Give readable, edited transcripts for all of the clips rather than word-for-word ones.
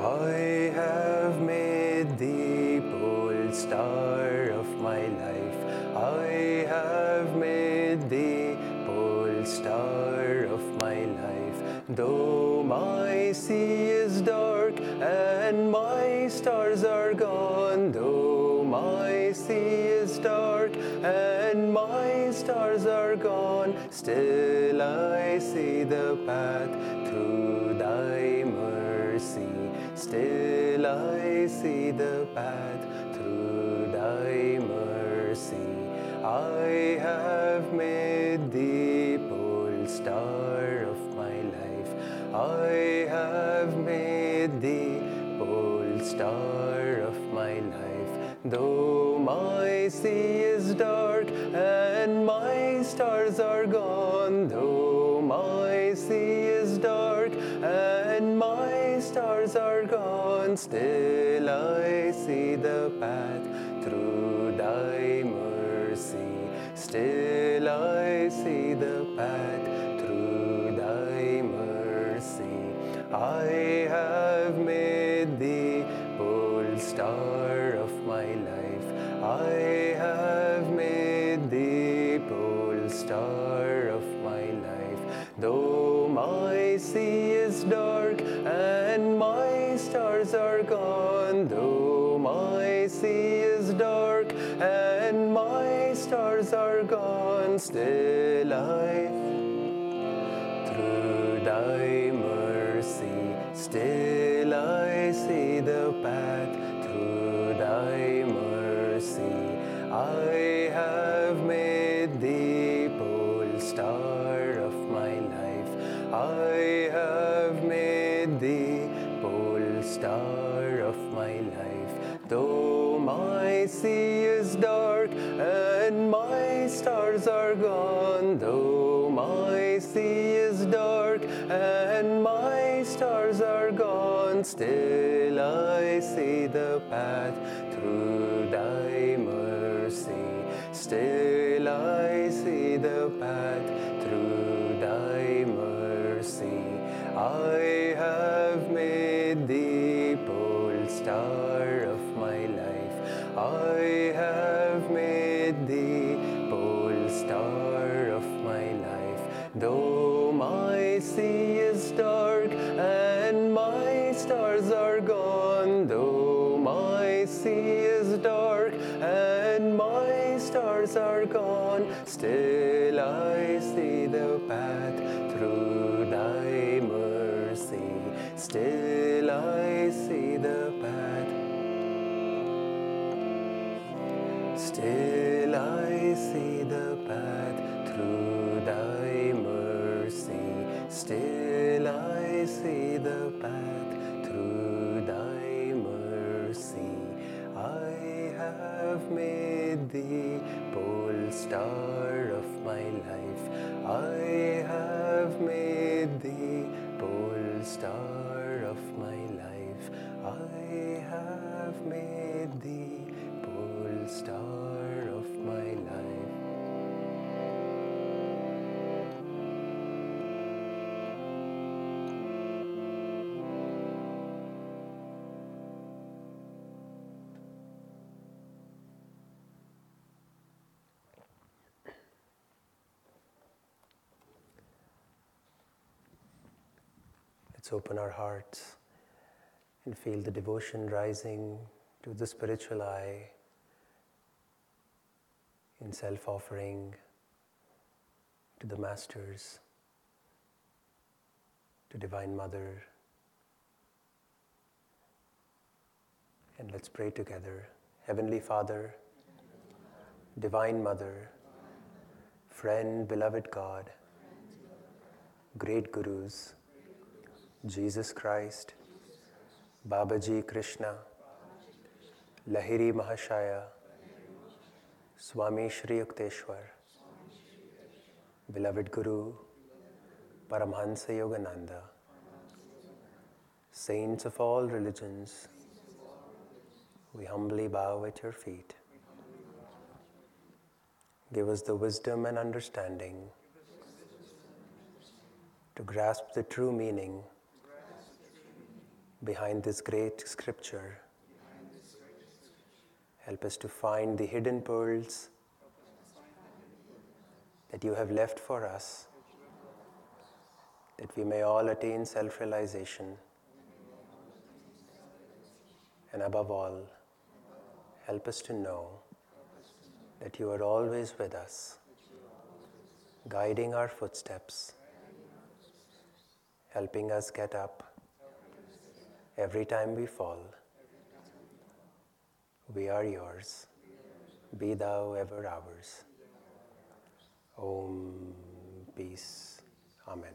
I have made thee pole star of my life. I have made thee pole star of my life. Though my sea is dark and my stars are gone, though my sea is dark and my stars are gone, still I see the path through thy mercy. Still I see the path through thy mercy. I have made thee pole star of my life. I have made thee pole star of my life. Though my sea is dark and my stars are gone, though my sea is dark and my stars are gone, still I see the path through thy mercy. Still I see the path through thy mercy. I have made thee pole star of my life. I have made thee pole star of my life. Though my sea is dark and my stars are gone, though my sea is dark and my stars are gone, still I through thy mercy, still I see the path through thy mercy. I have made thee pole star of my life. I have made thee pole star of my life. Though my sea is dark and my stars are gone, though my sea is dark and my stars are gone, still I see the path through thy mercy. Still I see the path through thy mercy. I have made thee pole star of my life. I have made thee pole star of my life. Though my sea is dark and my stars are gone, though my sea is dark and my stars are gone, still I see the path through thy mercy. Still I see the path. Still I see the path through thy mercy. Still I see the path through thy mercy. I have made thee pole star of my life. I have made thee pole star of my life. I have made thee pole star of my life. Let's open our hearts and feel the devotion rising to the spiritual eye in self-offering to the Masters, to Divine Mother. And let's pray together. Heavenly Father, Divine Mother, friend, beloved God, great Gurus, Jesus Christ, Babaji Krishna, Lahiri Mahashaya, Swami Shri Yukteswar, beloved Guru, Paramhansa Yogananda, saints of all religions, we humbly bow at your feet. Give us the wisdom and understanding to grasp the true meaning behind this great scripture. Help us to find the hidden pearls that you have left for us, that we may all attain self-realization. And above all, help us to know that you are always with us, guiding our footsteps, helping us get up every time we fall. We are yours. Be thou ever ours. Om. Peace. Amen.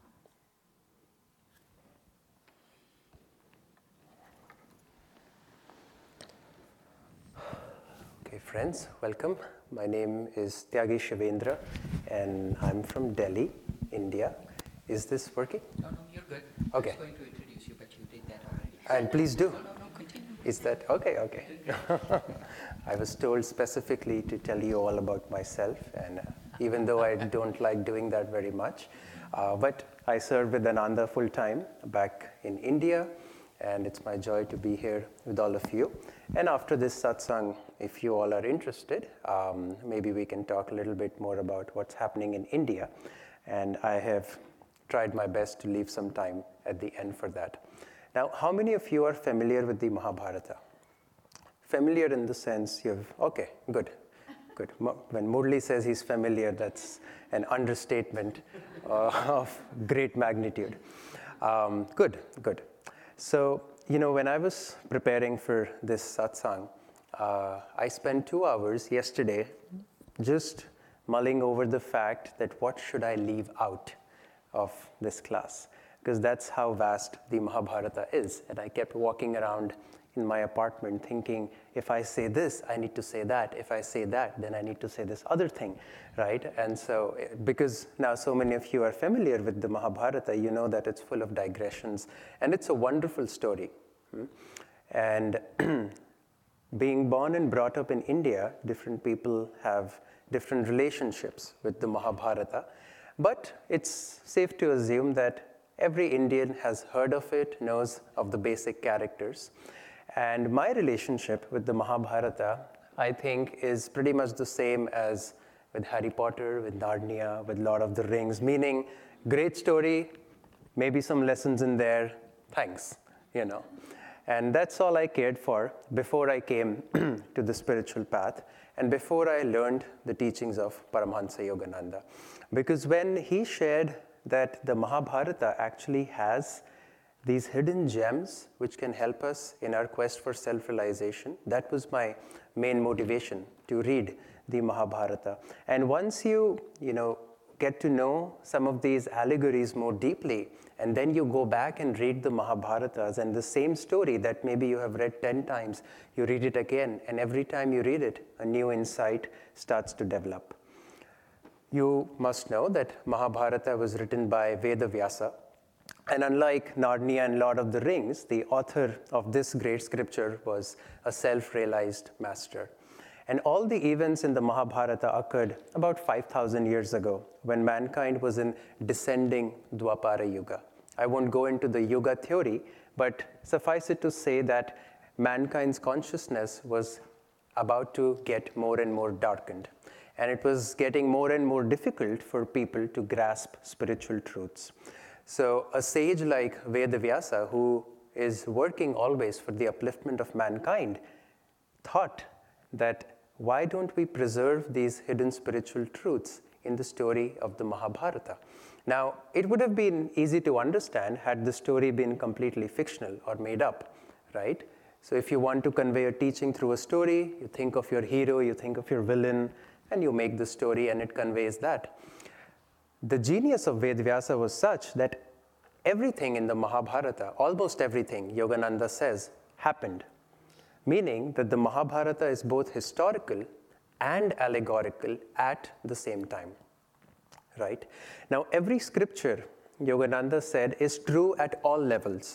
Okay, friends, welcome. My name is Tyagi Shivendra, and I'm from Delhi, India. Is this working? No, you're good. Okay. I was going to introduce you, but you did that already. And please do. No, continue. Is that okay? Okay. I was told specifically to tell you all about myself, and even though I don't like doing that very much, but I serve with Ananda full time back in India, and it's my joy to be here with all of you. And after this satsang, if you all are interested, maybe we can talk a little bit more about what's happening in India. And I have tried my best to leave some time at the end for that. Now, how many of you are familiar with the Mahabharata? Familiar in the sense okay, good. When Murli says he's familiar, that's an understatement of great magnitude. Good. So, when I was preparing for this satsang, I spent 2 hours yesterday just mulling over the fact that what should I leave out of this class, because that's how vast the Mahabharata is. And I kept walking around in my apartment thinking, if I say this, I need to say that. If I say that, then I need to say this other thing, right? And so, because now so many of you are familiar with the Mahabharata, you know that it's full of digressions, and it's a wonderful story. And being born and brought up in India, different people have different relationships with the Mahabharata. But it's safe to assume that every Indian has heard of it, knows of the basic characters. And my relationship with the Mahabharata, I think, is pretty much the same as with Harry Potter, with Narnia, with Lord of the Rings, meaning great story, maybe some lessons in there, thanks, And that's all I cared for before I came to the spiritual path and before I learned the teachings of Paramahansa Yogananda. Because when he shared that the Mahabharata actually has these hidden gems which can help us in our quest for self-realization, that was my main motivation to read the Mahabharata. And once you get to know some of these allegories more deeply, and then you go back and read the Mahabharatas, and the same story that maybe you have read 10 times, you read it again, and every time you read it, a new insight starts to develop. You must know that Mahabharata was written by Vedavyasa, and unlike Narnia and Lord of the Rings, the author of this great scripture was a self-realized master. And all the events in the Mahabharata occurred about 5,000 years ago, when mankind was in descending Dwapara Yuga. I won't go into the Yuga theory, but suffice it to say that mankind's consciousness was about to get more and more darkened. And it was getting more and more difficult for people to grasp spiritual truths. So a sage like Vedavyasa, who is working always for the upliftment of mankind, thought that why don't we preserve these hidden spiritual truths in the story of the Mahabharata? Now, it would have been easy to understand had the story been completely fictional or made up, right? So if you want to convey a teaching through a story, you think of your hero, you think of your villain, and you make the story and it conveys that. The genius of Vedavyasa was such that everything in the Mahabharata, almost everything, Yogananda says, happened. Meaning that the Mahabharata is both historical and allegorical at the same time, right? Now, every scripture, Yogananda said, is true at all levels,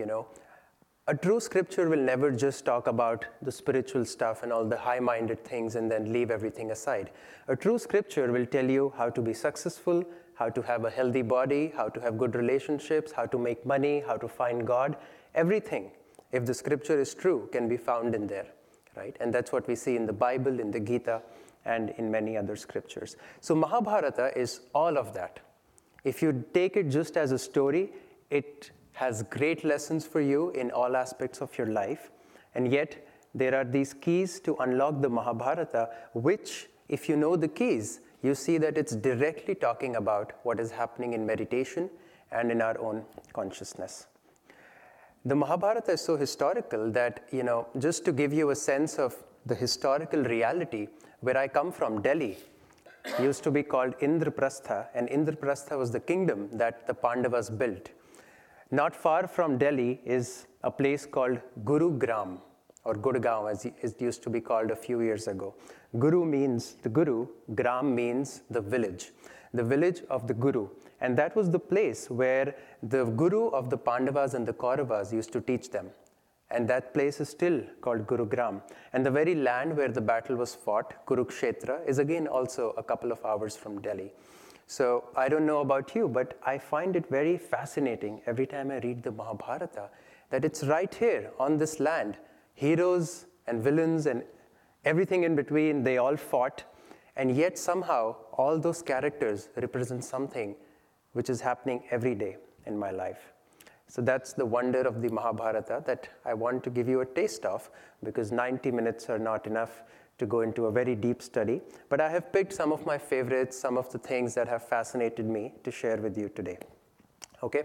A true scripture will never just talk about the spiritual stuff and all the high-minded things and then leave everything aside. A true scripture will tell you how to be successful, how to have a healthy body, how to have good relationships, how to make money, how to find God. Everything, if the scripture is true, can be found in there, right? And that's what we see in the Bible, in the Gita, and in many other scriptures. So Mahabharata is all of that. If you take it just as a story, it has great lessons for you in all aspects of your life. And yet, there are these keys to unlock the Mahabharata, which, if you know the keys, you see that it's directly talking about what is happening in meditation and in our own consciousness. The Mahabharata is so historical that, just to give you a sense of the historical reality, where I come from, Delhi, used to be called Indraprastha, and Indraprastha was the kingdom that the Pandavas built. Not far from Delhi is a place called Gurugram, or Gurgaon, as it used to be called a few years ago. Guru means the Guru, Gram means the village of the Guru. And that was the place where the Guru of the Pandavas and the Kauravas used to teach them. And that place is still called Gurugram. And the very land where the battle was fought, Kurukshetra, is again also a couple of hours from Delhi. So I don't know about you, but I find it very fascinating every time I read the Mahabharata that it's right here on this land. Heroes and villains and everything in between, they all fought. And yet somehow all those characters represent something which is happening every day in my life. So that's the wonder of the Mahabharata that I want to give you a taste of, because 90 minutes are not enough to go into a very deep study. But I have picked some of my favorites, some of the things that have fascinated me to share with you today. Okay,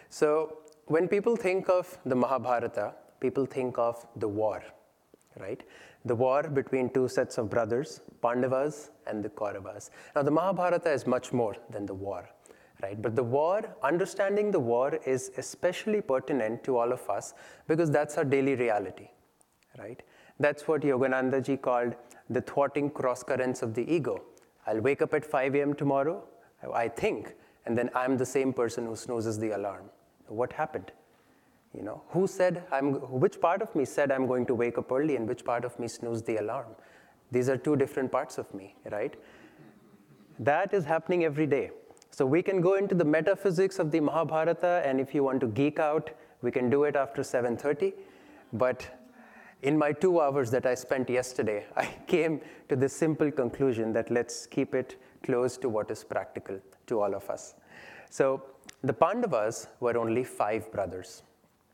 so when people think of the Mahabharata, people think of the war, right? The war between two sets of brothers, Pandavas and the Kauravas. Now the Mahabharata is much more than the war. Right? But the war, understanding the war is especially pertinent to all of us because that's our daily reality, right? That's what Yogananda ji called the thwarting cross currents of the ego. I'll wake up at 5 a.m. tomorrow, I think, and then I'm the same person who snoozes the alarm. What happened? Who said, which part of me said I'm going to wake up early and which part of me snoozed the alarm? These are two different parts of me, right? That is happening every day. So we can go into the metaphysics of the Mahabharata, and if you want to geek out, we can do it after 7:30. But in my 2 hours that I spent yesterday, I came to the simple conclusion that let's keep it close to what is practical to all of us. So the Pandavas were only 5 brothers.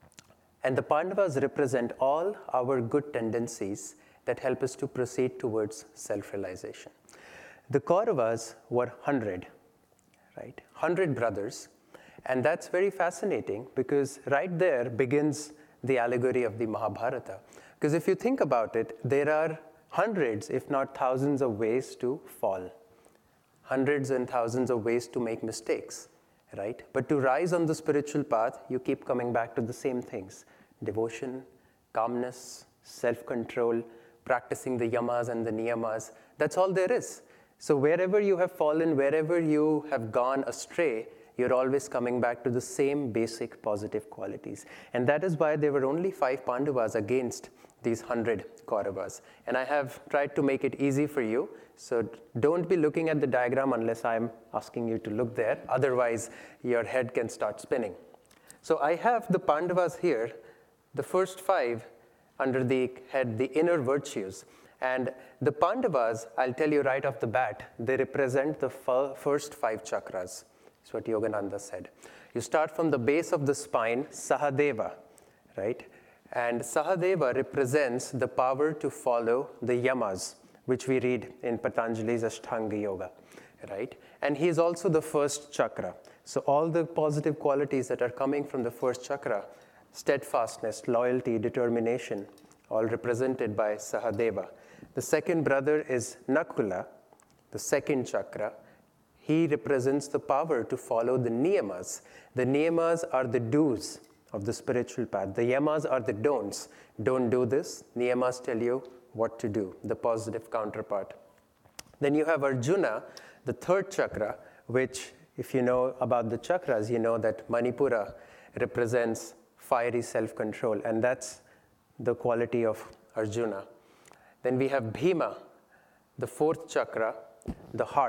And the Pandavas represent all our good tendencies that help us to proceed towards self-realization. The Kauravas were 100. Right? 100 brothers. And that's very fascinating because right there begins the allegory of the Mahabharata. Because if you think about it, there are hundreds, if not thousands of ways to fall. Hundreds and thousands of ways to make mistakes, right? But to rise on the spiritual path, you keep coming back to the same things. Devotion, calmness, self-control, practicing the yamas and the niyamas. That's all there is. So wherever you have fallen, wherever you have gone astray, you're always coming back to the same basic positive qualities. And that is why there were only 5 Pandavas against these 100 Kauravas. And I have tried to make it easy for you. So don't be looking at the diagram unless I'm asking you to look there. Otherwise, your head can start spinning. So I have the Pandavas here, the first 5 under the head, the inner virtues. And the Pandavas, I'll tell you right off the bat, they represent the first 5 chakras. That's what Yogananda said. You start from the base of the spine, Sahadeva, right? And Sahadeva represents the power to follow the yamas, which we read in Patanjali's Ashtanga Yoga, right? And he is also the first chakra. So all the positive qualities that are coming from the first chakra, steadfastness, loyalty, determination, all represented by Sahadeva. The second brother is Nakula, the second chakra. He represents the power to follow the niyamas. The niyamas are the do's of the spiritual path. The yamas are the don'ts. Don't do this. Niyamas tell you what to do, the positive counterpart. Then you have Arjuna, the third chakra, which, if you know about the chakras, you know that Manipura represents fiery self-control, and that's the quality of Arjuna. Then we have Bhima, the fourth chakra, the heart,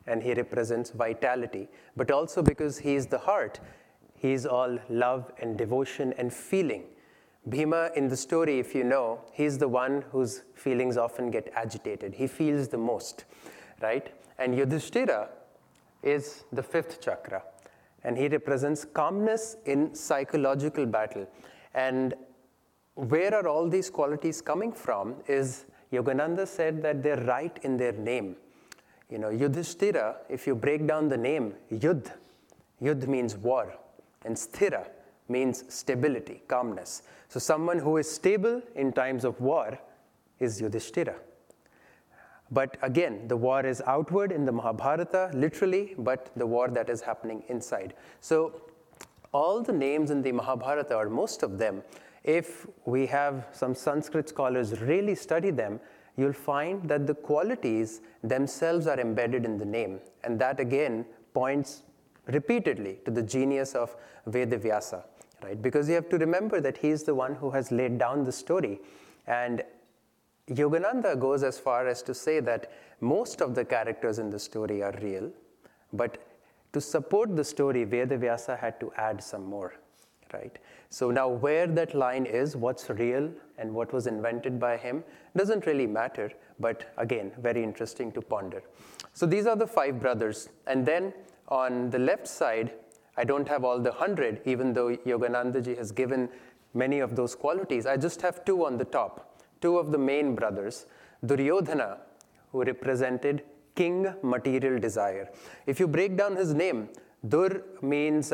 and he represents vitality, but also because he is the heart, he is all love and devotion and feeling. Bhima in the story, if you know, he's the one whose feelings often get agitated. He feels the most, right? And Yudhishthira is the fifth chakra, and he represents calmness in psychological battle. And where are all these qualities coming from is Yogananda said that they're right in their name. You know, Yudhishthira, if you break down the name, Yudh means war, and Sthira means stability, calmness. So someone who is stable in times of war is Yudhishthira. But again, the war is outward in the Mahabharata, literally, but the war that is happening inside. So all the names in the Mahabharata, or most of them, if we have some Sanskrit scholars really study them, you'll find that the qualities themselves are embedded in the name. And that again points repeatedly to the genius of Vedavyasa, right? Because you have to remember that he is the one who has laid down the story. And Yogananda goes as far as to say that most of the characters in the story are real, but to support the story, Vedavyasa had to add some more, right? So now where that line is, what's real and what was invented by him, doesn't really matter, but again, very interesting to ponder. So these are the 5 brothers. And then on the left side, I don't have all the 100, even though Yoganandaji has given many of those qualities. I just have 2 on the top, 2 of the main brothers. Duryodhana, who represented king material desire. If you break down his name, Dur means,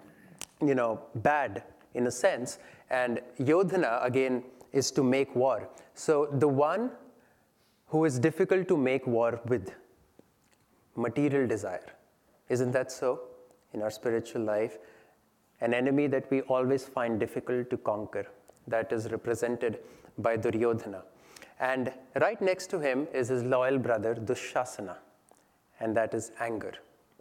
bad in a sense, and Yodhana, again, is to make war. So the one who is difficult to make war with, material desire. Isn't that so in our spiritual life? An enemy that we always find difficult to conquer. That is represented by Duryodhana. And right next to him is his loyal brother, Dushasana, and that is anger.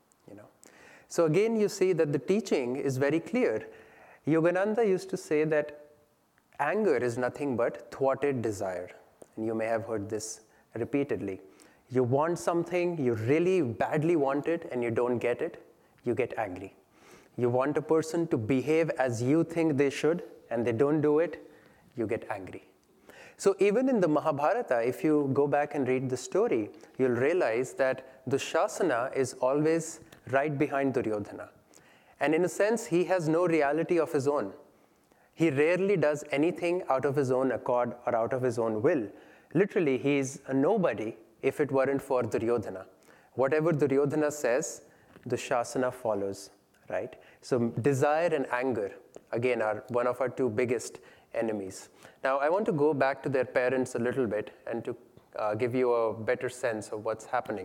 So again, you see that the teaching is very clear. Yogananda used to say that anger is nothing but thwarted desire. And you may have heard this repeatedly. You want something, you really badly want it, and you don't get it, you get angry. You want a person to behave as you think they should, and they don't do it, you get angry. So even in the Mahabharata, if you go back and read the story, you'll realize that Dushasana is always right behind Duryodhana. And in a sense, he has no reality of his own. He rarely does anything out of his own accord or out of his own will. Literally, he is a nobody if it weren't for Duryodhana. Whatever Duryodhana says, Dushasana follows, right? So desire and anger, again, are one of our 2 biggest enemies. Now, I want to go back to their parents a little bit and to give you a better sense of what's happening.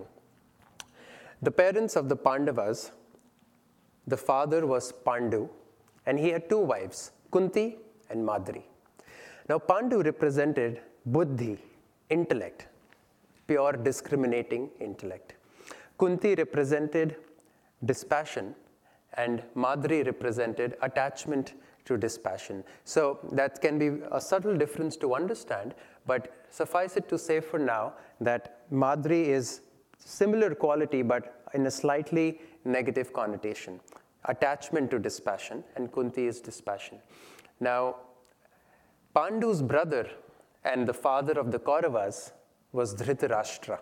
The parents of the Pandavas, the father was Pandu, and he had 2 wives, Kunti and Madri. Now, Pandu represented buddhi, intellect, pure discriminating intellect. Kunti represented dispassion, and Madri represented attachment to dispassion. So that can be a subtle difference to understand, but suffice it to say for now that Madri is similar quality but in a slightly negative connotation. Attachment to dispassion, and Kunti is dispassion. Now, Pandu's brother and the father of the Kauravas was Dhritarashtra,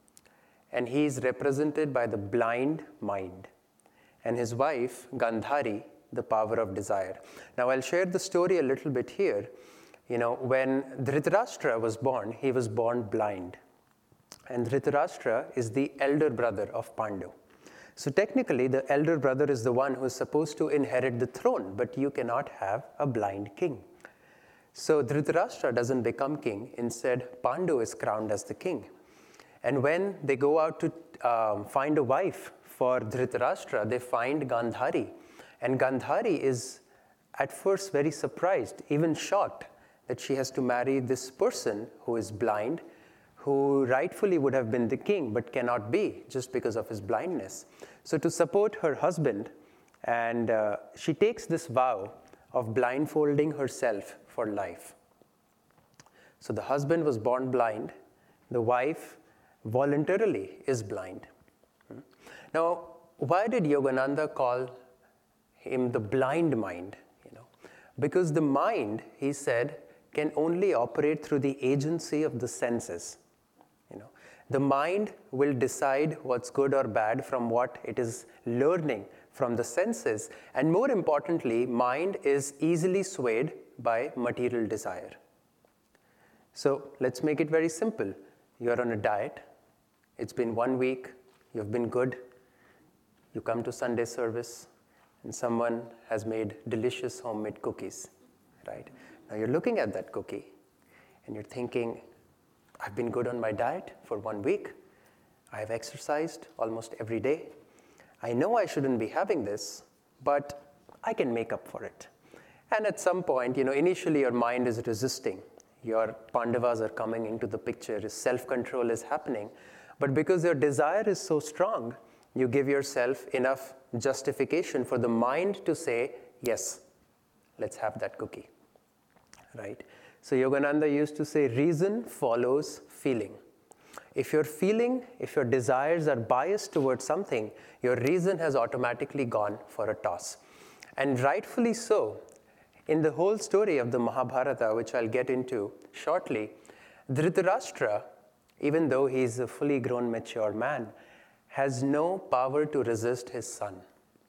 and he is represented by the blind mind, and his wife, Gandhari, the power of desire. Now, I'll share the story a little bit here. When Dhritarashtra was born, he was born blind. And Dhritarashtra is the elder brother of Pandu. So technically, the elder brother is the one who is supposed to inherit the throne, but you cannot have a blind king. So Dhritarashtra doesn't become king. Instead, Pandu is crowned as the king. And when they go out to find a wife for Dhritarashtra, they find Gandhari. And Gandhari is at first very surprised, even shocked, that she has to marry this person who is blind, who rightfully would have been the king, but cannot be just because of his blindness. So to support her husband, and she takes this vow of blindfolding herself for life. So the husband was born blind, the wife voluntarily is blind. Now, why did Yogananda call him the blind mind? Because the mind, he said, can only operate through the agency of the senses. The mind will decide what's good or bad from what it is learning from the senses, and more importantly, mind is easily swayed by material desire. So let's make it very simple. You're on a diet. It's been 1 week. You've been good. You come to Sunday service, and someone has made delicious homemade cookies, right? Now you're looking at that cookie, and you're thinking, I've been good on my diet for 1 week. I've exercised almost every day. I know I shouldn't be having this, but I can make up for it. And at some point, initially your mind is resisting. Your Pandavas are coming into the picture. Self-control is happening. But because your desire is so strong, you give yourself enough justification for the mind to say, yes, let's have that cookie, right? So Yogananda used to say, reason follows feeling. If your desires are biased towards something, your reason has automatically gone for a toss. And rightfully so. In the whole story of the Mahabharata, which I'll get into shortly, Dhritarashtra, even though he's a fully grown, mature man, has no power to resist his son.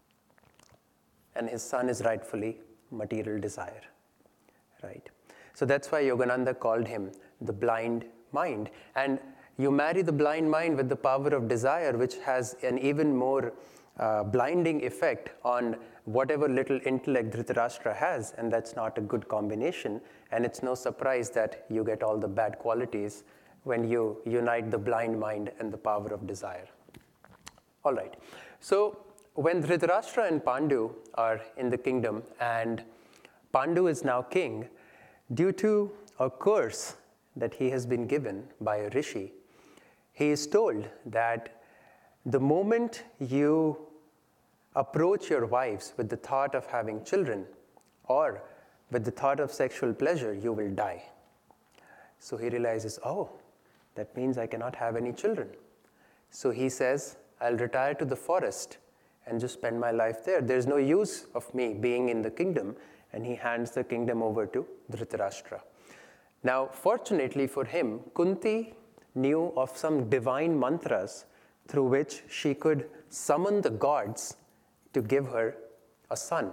And his son is rightfully material desire, right? So that's why Yogananda called him the blind mind. And you marry the blind mind with the power of desire, which has an even more blinding effect on whatever little intellect Dhritarashtra has, and that's not a good combination. And it's no surprise that you get all the bad qualities when you unite the blind mind and the power of desire. All right. So when Dhritarashtra and Pandu are in the kingdom, and Pandu is now king, due to a curse that he has been given by a rishi, he is told that the moment you approach your wives with the thought of having children or with the thought of sexual pleasure, you will die. So he realizes, oh, that means I cannot have any children. So he says, I'll retire to the forest and just spend my life there. There's no use of me being in the kingdom. And he hands the kingdom over to Dhritarashtra. Now, fortunately for him, Kunti knew of some divine mantras through which she could summon the gods to give her a son.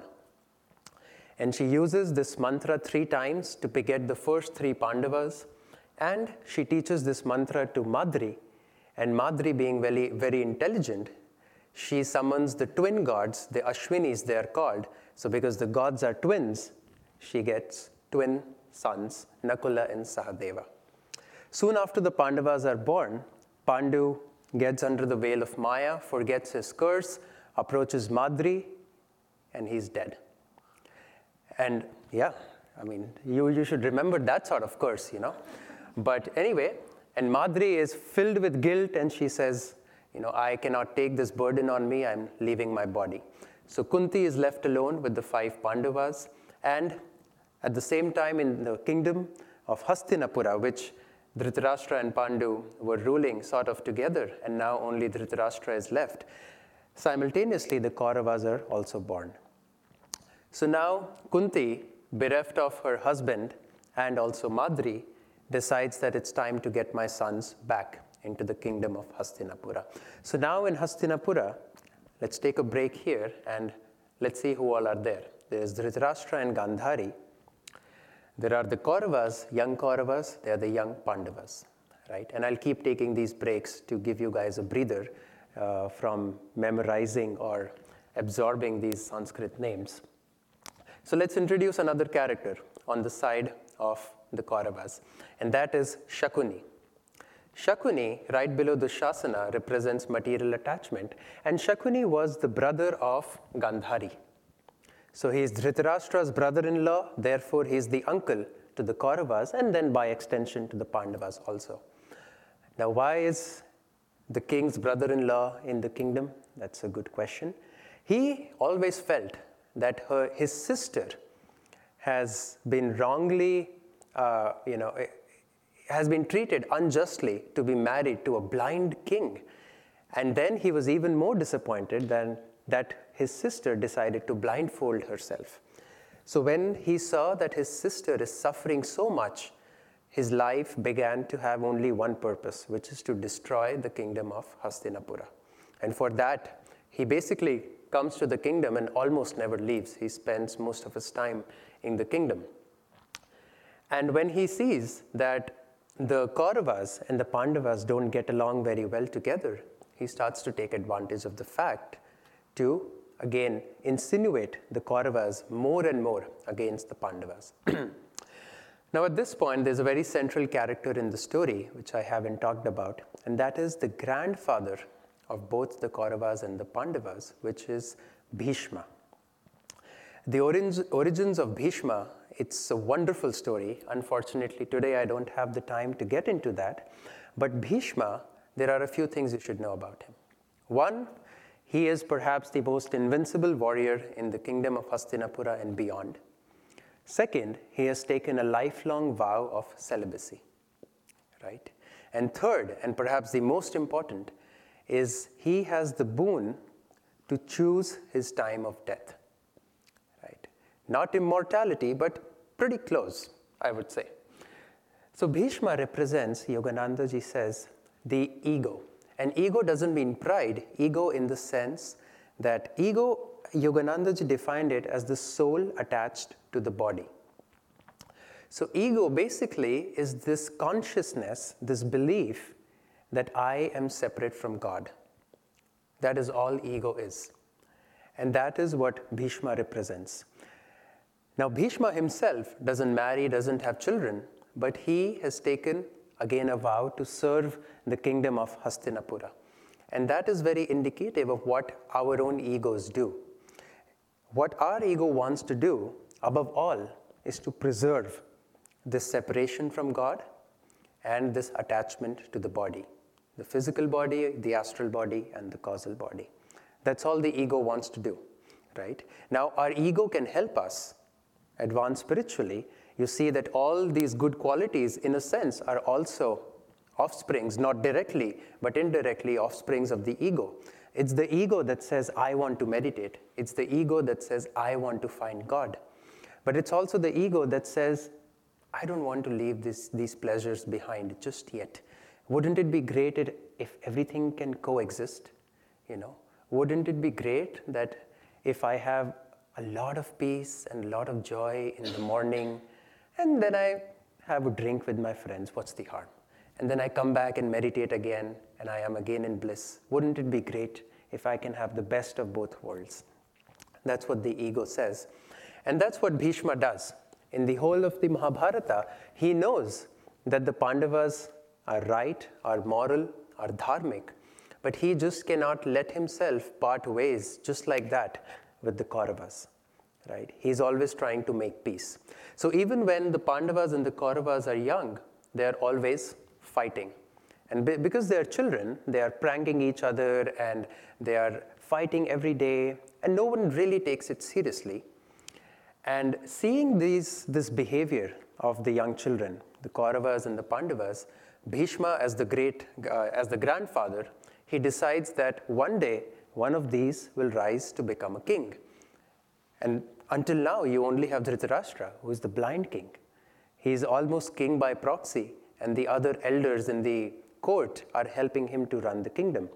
And she uses this mantra 3 times to beget the first 3 Pandavas. And she teaches this mantra to Madri. And Madri, being very, very intelligent, she summons the twin gods, the Ashwinis they are called. So because the gods are twins, she gets twin sons, Nakula and Sahadeva. Soon after the Pandavas are born, Pandu gets under the veil of Maya, forgets his curse, approaches Madri, and he's dead. And yeah, I mean, you should remember that sort of curse, But anyway, and Madri is filled with guilt, and she says, I cannot take this burden on me, I'm leaving my body. So Kunti is left alone with the 5 Pandavas, and at the same time in the kingdom of Hastinapura, which Dhritarashtra and Pandu were ruling sort of together, and now only Dhritarashtra is left. Simultaneously, the Kauravas are also born. So now Kunti, bereft of her husband and also Madri, decides that it's time to get my sons back into the kingdom of Hastinapura. So now in Hastinapura, let's take a break here and let's see who all are there. There's Dhritarashtra and Gandhari. There are the Kauravas, young Kauravas, they are the young Pandavas, right? And I'll keep taking these breaks to give you guys a breather from memorizing or absorbing these Sanskrit names. So let's introduce another character on the side of the Kauravas, and that is Shakuni. Shakuni, right below the Shasana, represents material attachment, and Shakuni was the brother of Gandhari. So he is Dhritarashtra's brother-in-law, therefore he is the uncle to the Kauravas, and then by extension to the Pandavas also. Now why is the king's brother-in-law in the kingdom? That's a good question. He always felt that his sister has been wrongly, has been treated unjustly to be married to a blind king. And then he was even more disappointed than that his sister decided to blindfold herself. So when he saw that his sister is suffering so much, his life began to have only one purpose, which is to destroy the kingdom of Hastinapura. And for that, he basically comes to the kingdom and almost never leaves. He spends most of his time in the kingdom. And when he sees that the Kauravas and the Pandavas don't get along very well together, he starts to take advantage of the fact to, again, insinuate the Kauravas more and more against the Pandavas. Now, at this point, there's a very central character in the story, which I haven't talked about, and that is the grandfather of both the Kauravas and the Pandavas, which is Bhishma. The origins of Bhishma, it's a wonderful story. Unfortunately, today I don't have the time to get into that. But Bhishma, there are a few things you should know about him. One, he is perhaps the most invincible warrior in the kingdom of Hastinapura and beyond. Second, he has taken a lifelong vow of celibacy, right? And third, and perhaps the most important, is he has the boon to choose his time of death, right? Not immortality, but pretty close, I would say. So Bhishma represents, Yoganandaji says, the ego. And ego doesn't mean pride. Ego in the sense that ego, Yoganandaji defined it as the soul attached to the body. So ego basically is this consciousness, this belief that I am separate from God. That is all ego is. And that is what Bhishma represents. Now, Bhishma himself doesn't marry, doesn't have children, but he has taken, again, a vow to serve the kingdom of Hastinapura. And that is very indicative of what our own egos do. What our ego wants to do, above all, is to preserve this separation from God and this attachment to the body. The physical body, the astral body, and the causal body. That's all the ego wants to do, right? Now, our ego can help us advance spiritually. You see that all these good qualities, in a sense, are also offsprings, not directly, but indirectly offsprings of the ego. It's the ego that says, I want to meditate. It's the ego that says, I want to find God. But it's also the ego that says, I don't want to leave these pleasures behind just yet. Wouldn't it be great if everything can coexist? You know, wouldn't it be great that if I have a lot of peace and a lot of joy in the morning, and then I have a drink with my friends, what's the harm? And then I come back and meditate again, and I am again in bliss. Wouldn't it be great if I can have the best of both worlds? That's what the ego says. And that's what Bhishma does. In the whole of the Mahabharata, he knows that the Pandavas are right, are moral, are dharmic, but he just cannot let himself part ways just like that with the Kauravas, right? He's always trying to make peace. So even when the Pandavas and the Kauravas are young, they are always fighting. And because they are children, they are pranking each other and they are fighting every day, and no one really takes it seriously. And seeing this behavior of the young children, the Kauravas and the Pandavas, Bhishma, as the grandfather, he decides that one day, one of these will rise to become a king. And until now, you only have Dhritarashtra, who is the blind king. He is almost king by proxy, and the other elders in the court are helping him to run the kingdom.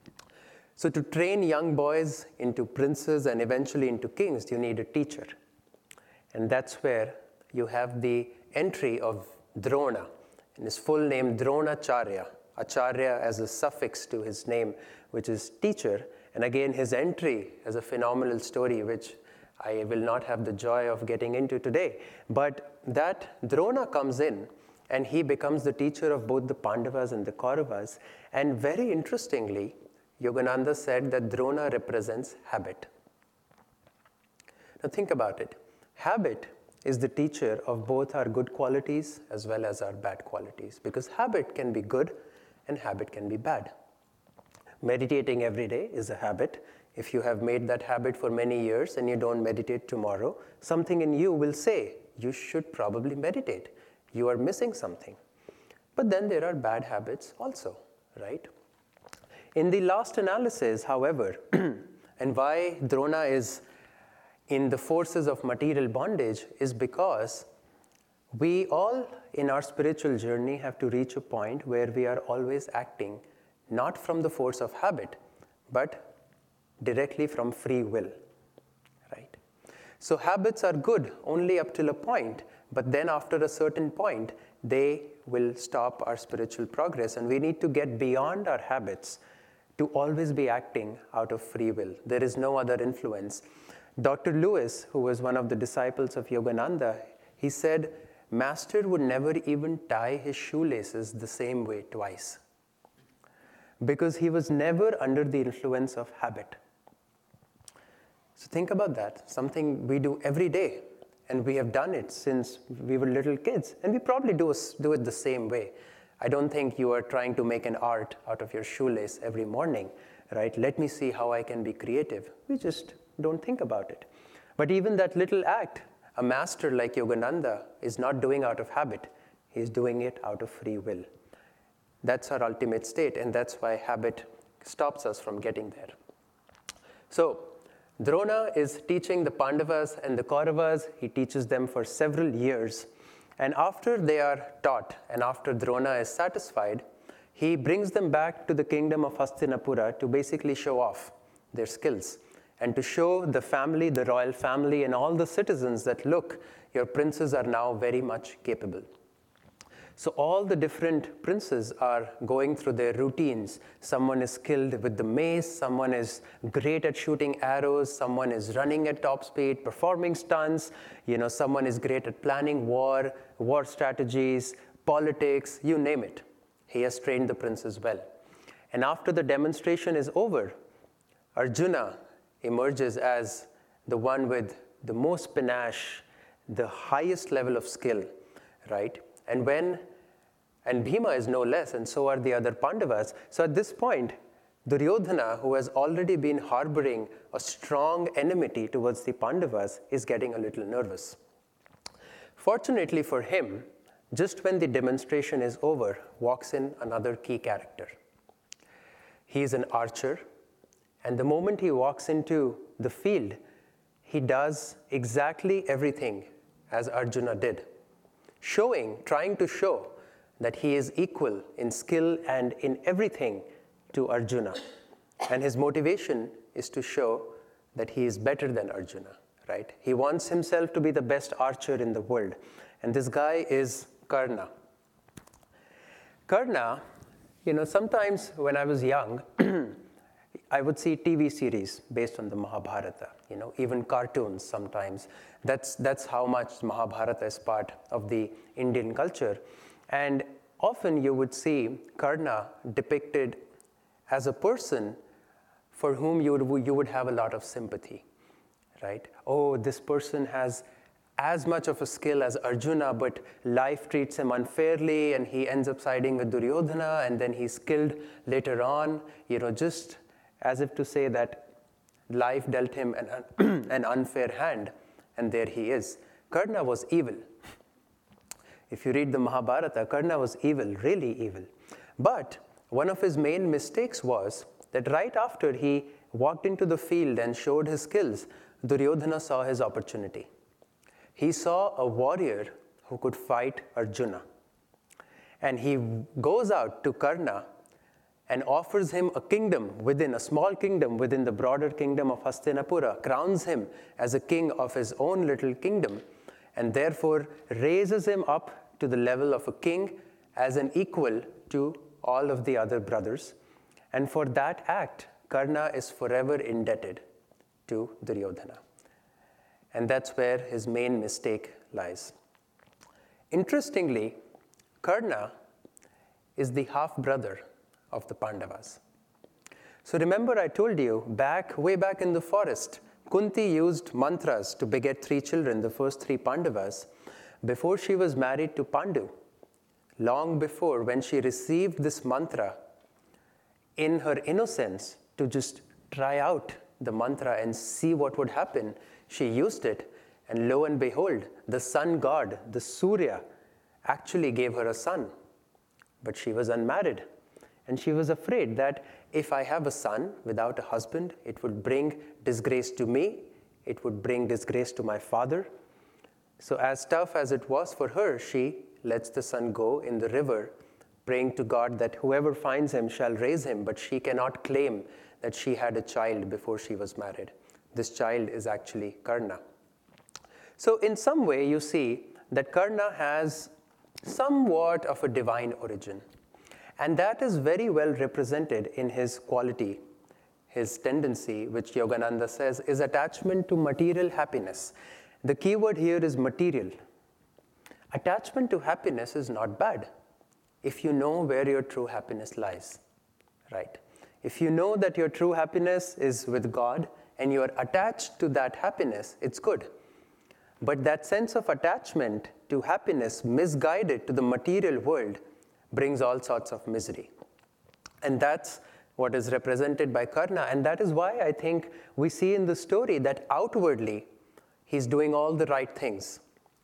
So to train young boys into princes and eventually into kings, you need a teacher. And that's where you have the entry of Drona, and his full name Dronacharya, Acharya as a suffix to his name, which is teacher. And again, his entry is a phenomenal story, which I will not have the joy of getting into today. But that Drona comes in, and he becomes the teacher of both the Pandavas and the Kauravas. And very interestingly, Yogananda said that Drona represents habit. Now think about it. Habit is the teacher of both our good qualities as well as our bad qualities, because habit can be good and habit can be bad. Meditating every day is a habit. If you have made that habit for many years and you don't meditate tomorrow, something in you will say, you should probably meditate. You are missing something. But then there are bad habits also, right? In the last analysis, however, and why Drona is in the forces of material bondage is because we all in our spiritual journey have to reach a point where we are always acting not from the force of habit, but directly from free will, right? So habits are good only up till a point, but then after a certain point, they will stop our spiritual progress, and we need to get beyond our habits to always be acting out of free will. There is no other influence. Dr. Lewis, who was one of the disciples of Yogananda, he said, Master would never even tie his shoelaces the same way twice, because he was never under the influence of habit. So think about that, something we do every day, and we have done it since we were little kids, and we probably do it the same way. I don't think you are trying to make an art out of your shoelace every morning, right? Let me see how I can be creative. We just don't think about it. But even that little act, a master like Yogananda is not doing out of habit. He's doing it out of free will. That's our ultimate state, and that's why habit stops us from getting there. So, Drona is teaching the Pandavas and the Kauravas. He teaches them for several years. And after they are taught, and after Drona is satisfied, he brings them back to the kingdom of Hastinapura to basically show off their skills and to show the family, the royal family, and all the citizens that, look, your princes are now very much capable. So all the different princes are going through their routines. Someone is skilled with the mace, someone is great at shooting arrows, someone is running at top speed, performing stunts, someone is great at planning war strategies, politics, you name it. He has trained the princes well. And after the demonstration is over, Arjuna emerges as the one with the most panache, the highest level of skill, right? And Bhima is no less, and so are the other Pandavas. So at this point, Duryodhana, who has already been harboring a strong enmity towards the Pandavas, is getting a little nervous. Fortunately for him, just when the demonstration is over, walks in another key character. He is an archer, and the moment he walks into the field, he does exactly everything as Arjuna did, trying to show that he is equal in skill and in everything to Arjuna. And his motivation is to show that he is better than Arjuna, right? He wants himself to be the best archer in the world. And this guy is Karna. Karna, sometimes when I was young, I would see TV series based on the Mahabharata, even cartoons sometimes. That's how much Mahabharata is part of the Indian culture. And often you would see Karna depicted as a person for whom you would have a lot of sympathy, right? Oh, this person has as much of a skill as Arjuna, but life treats him unfairly, and he ends up siding with Duryodhana, and then he's killed later on, just as if to say that life dealt him an unfair hand, and there he is. Karna was evil. If you read the Mahabharata, Karna was evil, really evil. But one of his main mistakes was that right after he walked into the field and showed his skills, Duryodhana saw his opportunity. He saw a warrior who could fight Arjuna. And he goes out to Karna and offers him a small kingdom within the broader kingdom of Hastinapura, crowns him as a king of his own little kingdom, and therefore raises him up to the level of a king as an equal to all of the other brothers. And for that act, Karna is forever indebted to Duryodhana. And that's where his main mistake lies. Interestingly, Karna is the half-brother of the Pandavas. So remember I told you, way back in the forest, Kunti used mantras to beget 3 children, the first 3 Pandavas, before she was married to Pandu. Long before, when she received this mantra, in her innocence, to just try out the mantra and see what would happen, she used it, and lo and behold, the sun god, the Surya, actually gave her a son. But she was unmarried. And she was afraid that if I have a son without a husband, it would bring disgrace to me, it would bring disgrace to my father. So as tough as it was for her, she lets the son go in the river, praying to God that whoever finds him shall raise him, but she cannot claim that she had a child before she was married. This child is actually Karna. So in some way, you see that Karna has somewhat of a divine origin. And that is very well represented in his quality, his tendency, which Yogananda says is attachment to material happiness. The key word here is material. Attachment to happiness is not bad if you know where your true happiness lies, right? If you know that your true happiness is with God and you are attached to that happiness, it's good. But that sense of attachment to happiness misguided to the material world brings all sorts of misery. And that's what is represented by Karna. And that is why I think we see in the story that outwardly, he's doing all the right things.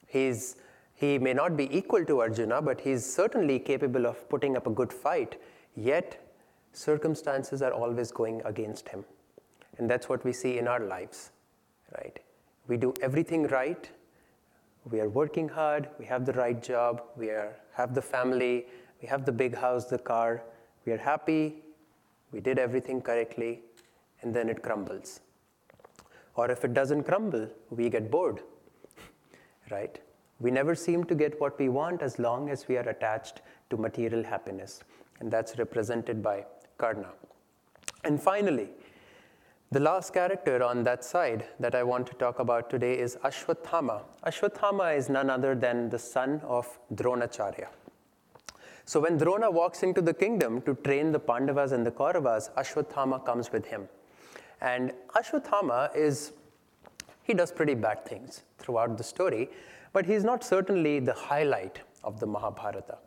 He may not be equal to Arjuna, but he's certainly capable of putting up a good fight, yet circumstances are always going against him. And that's what we see in our lives, right? We do everything right, we are working hard, we have the right job, have the family, we have the big house, the car, we are happy, we did everything correctly, and then it crumbles. Or if it doesn't crumble, we get bored, right? We never seem to get what we want as long as we are attached to material happiness. And that's represented by Karna. And finally, the last character on that side that I want to talk about today is Ashwathama. Ashwathama is none other than the son of Dronacharya. So when Drona walks into the kingdom to train the Pandavas and the Kauravas, Ashwathama comes with him. And Ashwathama he does pretty bad things throughout the story, but he's not certainly the highlight of the Mahabharata.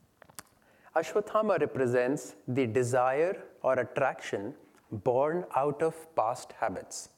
Ashwathama represents the desire or attraction born out of past habits.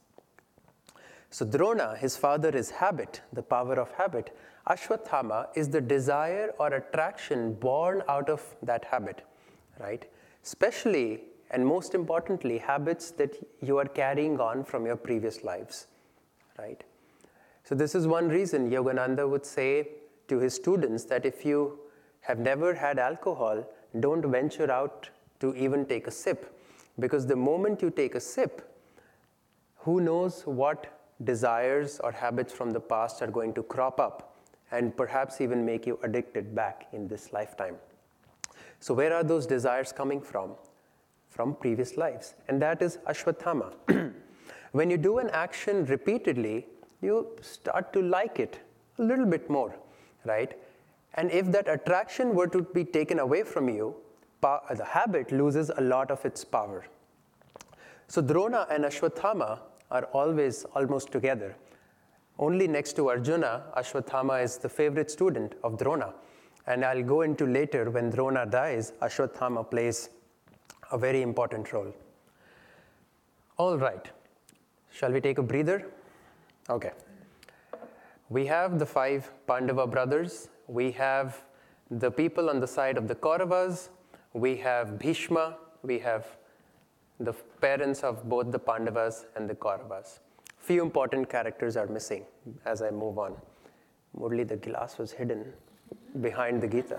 So Drona, his father, is habit, the power of habit. Ashwathama is the desire or attraction born out of that habit, right? Especially and most importantly, habits that you are carrying on from your previous lives, right? So this is one reason Yogananda would say to his students that if you have never had alcohol, don't venture out to even take a sip. Because the moment you take a sip, who knows what desires or habits from the past are going to crop up and perhaps even make you addicted back in this lifetime. So where are those desires coming from? From previous lives. And that is Ashwathama. When you do an action repeatedly, you start to like it a little bit more, right? And if that attraction were to be taken away from you, the habit loses a lot of its power. So Drona and Ashwathama are always almost together. Only next to Arjuna, Ashwathama is the favorite student of Drona. And I'll go into later when Drona dies, Ashwathama plays a very important role. All right. Shall we take a breather? Okay. We have the 5 Pandava brothers. We have the people on the side of the Kauravas. We have Bhishma. We have the parents of both the Pandavas and the Kauravas. Few important characters are missing as I move on. Murli, the glass was hidden behind the Gita.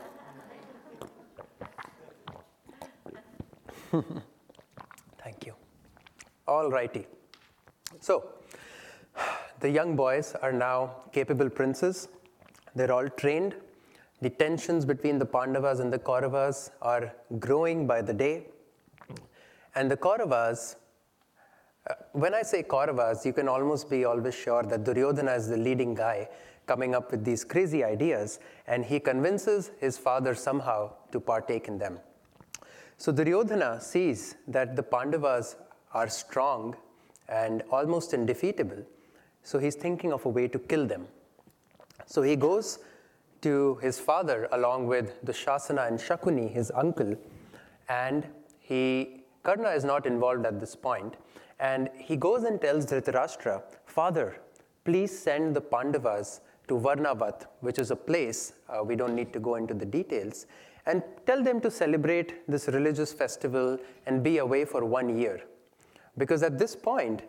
Thank you. All righty. So, the young boys are now capable princes. They're all trained. The tensions between the Pandavas and the Kauravas are growing by the day. And the Kauravas, when I say Kauravas, you can almost be always sure that Duryodhana is the leading guy coming up with these crazy ideas, and he convinces his father somehow to partake in them. So Duryodhana sees that the Pandavas are strong and almost undefeatable, so he's thinking of a way to kill them. So he goes to his father along with Dushasana and Shakuni, his uncle, and Karna is not involved at this point, and he goes and tells Dhritarashtra, "Father, please send the Pandavas to Varnavat, which is a place, we don't need to go into the details, and tell them to celebrate this religious festival and be away for 1 year. Because at this point,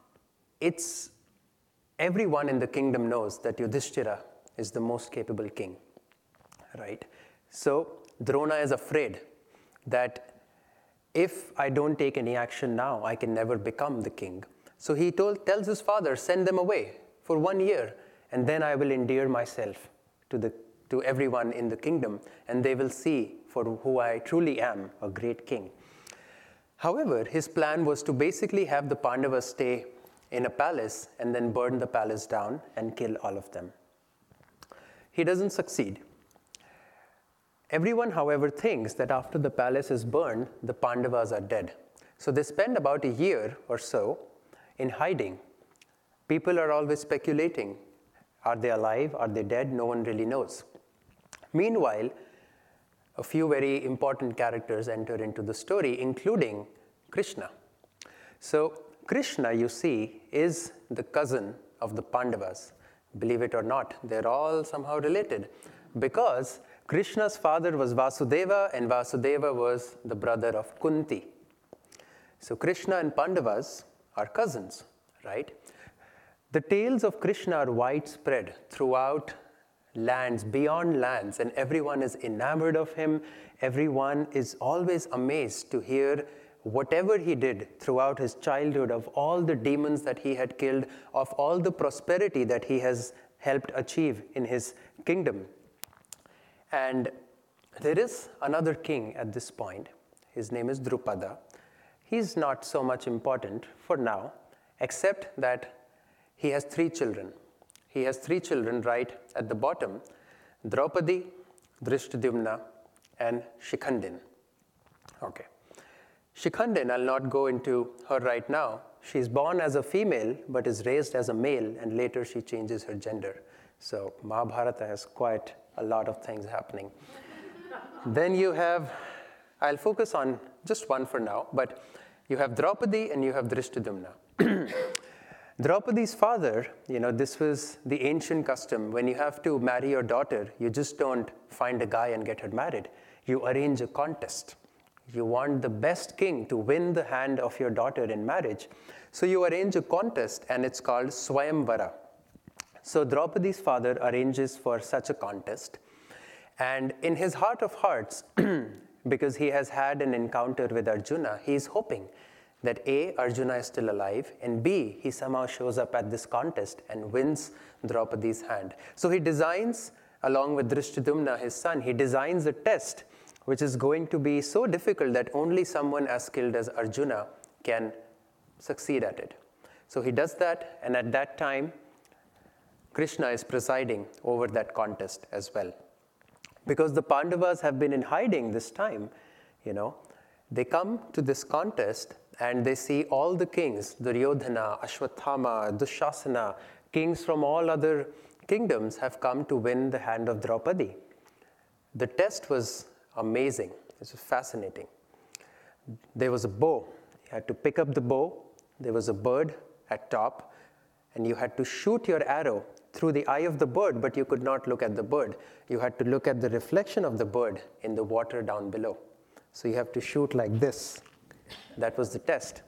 everyone in the kingdom knows that Yudhishthira is the most capable king, right? So Drona is afraid that if I don't take any action now, I can never become the king. So he tells his father, send them away for 1 year, and then I will endear myself to everyone in the kingdom, and they will see for who I truly am, a great king. However, his plan was to basically have the Pandavas stay in a palace and then burn the palace down and kill all of them. He doesn't succeed. Everyone, however, thinks that after the palace is burned, the Pandavas are dead. So they spend about a year or so in hiding. People are always speculating. Are they alive? Are they dead? No one really knows. Meanwhile, a few very important characters enter into the story, including Krishna. So Krishna, you see, is the cousin of the Pandavas. Believe it or not, they're all somehow related, because Krishna's father was Vasudeva, and Vasudeva was the brother of Kunti. So Krishna and Pandavas are cousins, right? The tales of Krishna are widespread throughout lands, beyond lands, and everyone is enamored of him. Everyone is always amazed to hear whatever he did throughout his childhood, of all the demons that he had killed, of all the prosperity that he has helped achieve in his kingdom. And there is another king at this point. His name is Drupada. He's not so much important for now, except that he has 3 children. He has 3 children right at the bottom: Draupadi, Drishtadyumna, and Shikhanden. Okay. Shikhanden, I'll not go into her right now. She's born as a female, but is raised as a male, and later she changes her gender. So Mahabharata has quite a lot of things happening. Then you have, I'll focus on just one for now, but you have Draupadi and you have Drishtadyumna. Draupadi's father, this was the ancient custom. When you have to marry your daughter, you just don't find a guy and get her married. You arrange a contest. You want the best king to win the hand of your daughter in marriage. So you arrange a contest, and it's called Swayamvara. So Draupadi's father arranges for such a contest. And in his heart of hearts, because he has had an encounter with Arjuna, he is hoping that A, Arjuna is still alive, and B, he somehow shows up at this contest and wins Draupadi's hand. So he designs, along with Drishtadyumna, his son, he designs a test which is going to be so difficult that only someone as skilled as Arjuna can succeed at it. So he does that, and at that time, Krishna is presiding over that contest as well. Because the Pandavas have been in hiding this time, they come to this contest and they see all the kings, Duryodhana, Ashwathama, Dushasana, kings from all other kingdoms have come to win the hand of Draupadi. The test was amazing. It was fascinating. There was a bow. You had to pick up the bow. There was a bird at top, and you had to shoot your arrow through the eye of the bird, but you could not look at the bird. You had to look at the reflection of the bird in the water down below. So you have to shoot like this. That was the test.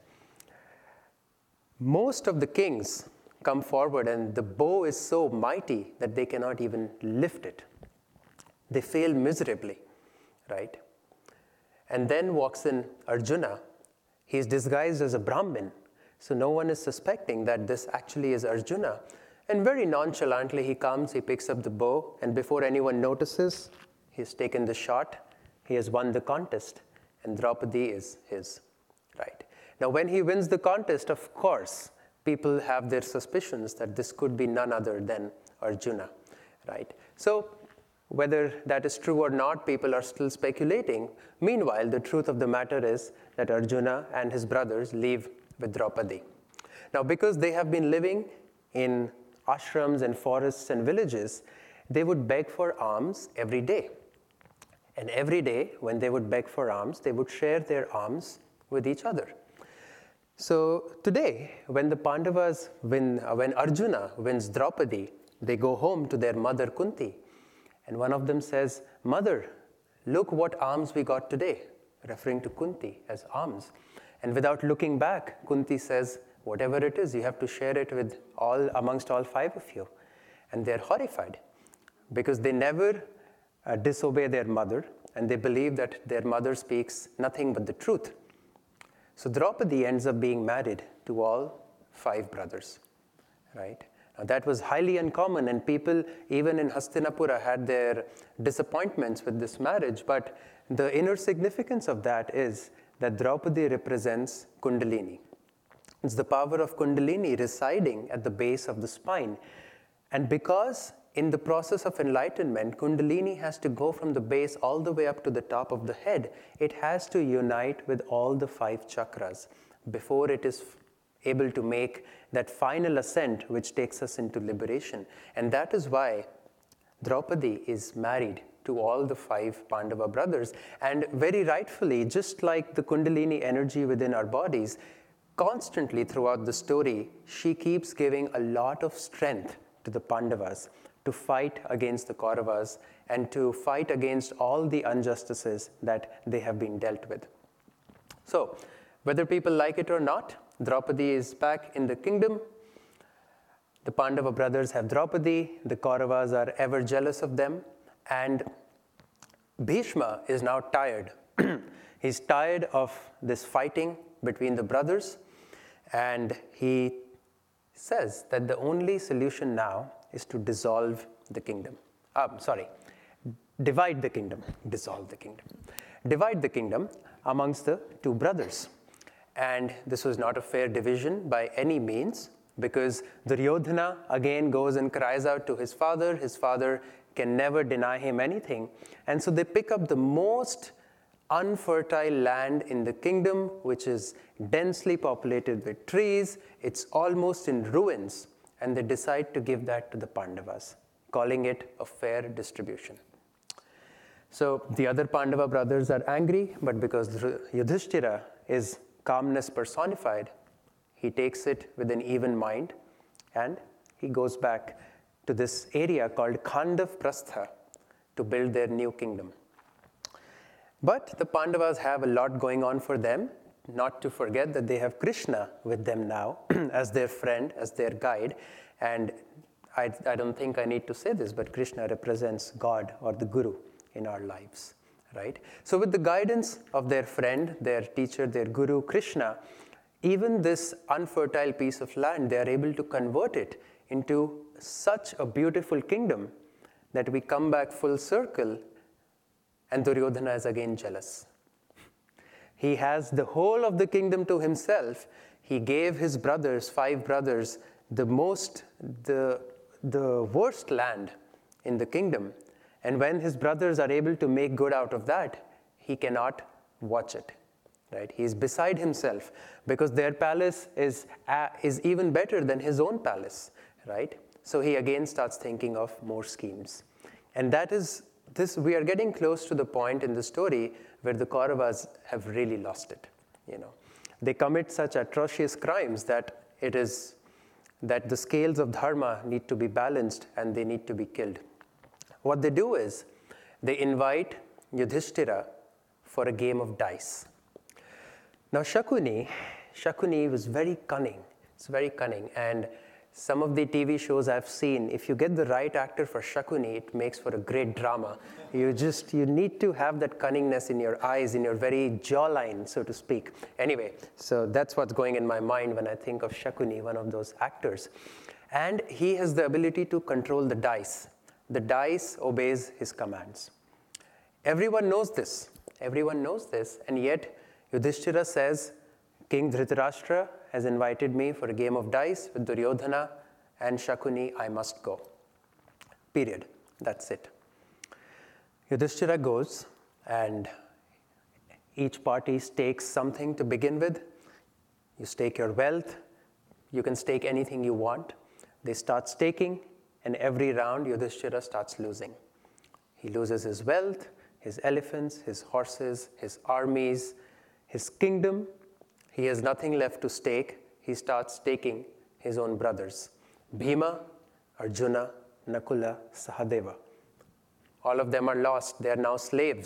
Most of the kings come forward, and the bow is so mighty that they cannot even lift it. They fail miserably, right? And then walks in Arjuna. He's disguised as a Brahmin, so no one is suspecting that this actually is Arjuna. And very nonchalantly he comes, he picks up the bow, and before anyone notices, he's taken the shot, he has won the contest, and Draupadi is his, right? Now when he wins the contest, of course, people have their suspicions that this could be none other than Arjuna, right? So whether that is true or not, people are still speculating. Meanwhile, the truth of the matter is that Arjuna and his brothers leave with Draupadi. Now, because they have been living in ashrams and forests and villages, they would beg for alms every day. And every day, when they would beg for alms, they would share their alms with each other. So today, when the Pandavas when Arjuna wins Draupadi, they go home to their mother Kunti. And one of them says, "Mother, look what arms we got today, referring to Kunti as arms. And without looking back, Kunti says, whatever it is, you have to share it with amongst all 5 of you. And they're horrified because they never disobey their mother, and they believe that their mother speaks nothing but the truth. So Draupadi ends up being married to all 5 brothers, right? Now that was highly uncommon, and people, even in Hastinapura, had their disappointments with this marriage, but the inner significance of that is that Draupadi represents Kundalini. It's the power of Kundalini residing at the base of the spine. And because in the process of enlightenment, Kundalini has to go from the base all the way up to the top of the head, it has to unite with all the 5 chakras before it is able to make that final ascent which takes us into liberation. And that is why Draupadi is married to all the 5 Pandava brothers. And very rightfully, just like the Kundalini energy within our bodies, constantly throughout the story, she keeps giving a lot of strength to the Pandavas to fight against the Kauravas and to fight against all the injustices that they have been dealt with. So, whether people like it or not, Draupadi is back in the kingdom. The Pandava brothers have Draupadi. The Kauravas are ever jealous of them. And Bhishma is now tired. He's tired of this fighting between the brothers. And he says that the only solution now is to dissolve the kingdom. Divide the kingdom. Dissolve the kingdom. Divide the kingdom amongst the 2 brothers. And this was not a fair division by any means, because Duryodhana again goes and cries out to his father. His father can never deny him anything. And so they pick up the most unfertile land in the kingdom, which is densely populated with trees. It's almost in ruins. And they decide to give that to the Pandavas, calling it a fair distribution. So the other Pandava brothers are angry, but because Yudhishthira is calmness personified, he takes it with an even mind, and he goes back to this area called Khandav Prastha to build their new kingdom. But the Pandavas have a lot going on for them, not to forget that they have Krishna with them now as their friend, as their guide. And I don't think I need to say this, but Krishna represents God or the Guru in our lives, right? So with the guidance of their friend, their teacher, their Guru, Krishna, even this unfertile piece of land, they are able to convert it into such a beautiful kingdom that we come back full circle, and Duryodhana is again jealous. He has the whole of the kingdom to himself. He gave his brothers, 5 brothers, the worst land in the kingdom. And when his brothers are able to make good out of that, he cannot watch it. Right? He is beside himself because their palace is even better than his own palace. Right? So he again starts thinking of more schemes. And that is this. We are getting close to the point in the story where the Kauravas have really lost it. They commit such atrocious crimes that the scales of dharma need to be balanced and they need to be killed. What they do is they invite Yudhishthira for a game of dice. Now Shakuni was very cunning. It's very cunning. And some of the TV shows I've seen, if you get the right actor for Shakuni, it makes for a great drama. You need to have that cunningness in your eyes, in your very jawline, so to speak. Anyway, so that's what's going in my mind when I think of Shakuni, one of those actors. And he has the ability to control the dice. The dice obeys his commands. Everyone knows this. And yet Yudhishthira says, King Dhritarashtra has invited me for a game of dice with Duryodhana and Shakuni. I must go. Period. That's it. Yudhishthira goes, and each party stakes something to begin with. You stake your wealth. You can stake anything you want. They start staking, and every round Yudhishthira starts losing. He loses his wealth, his elephants, his horses, his armies, his kingdom. He has nothing left to stake. He starts staking his own brothers. Bhima, Arjuna, Nakula, Sahadeva. All of them are lost. They are now slaves.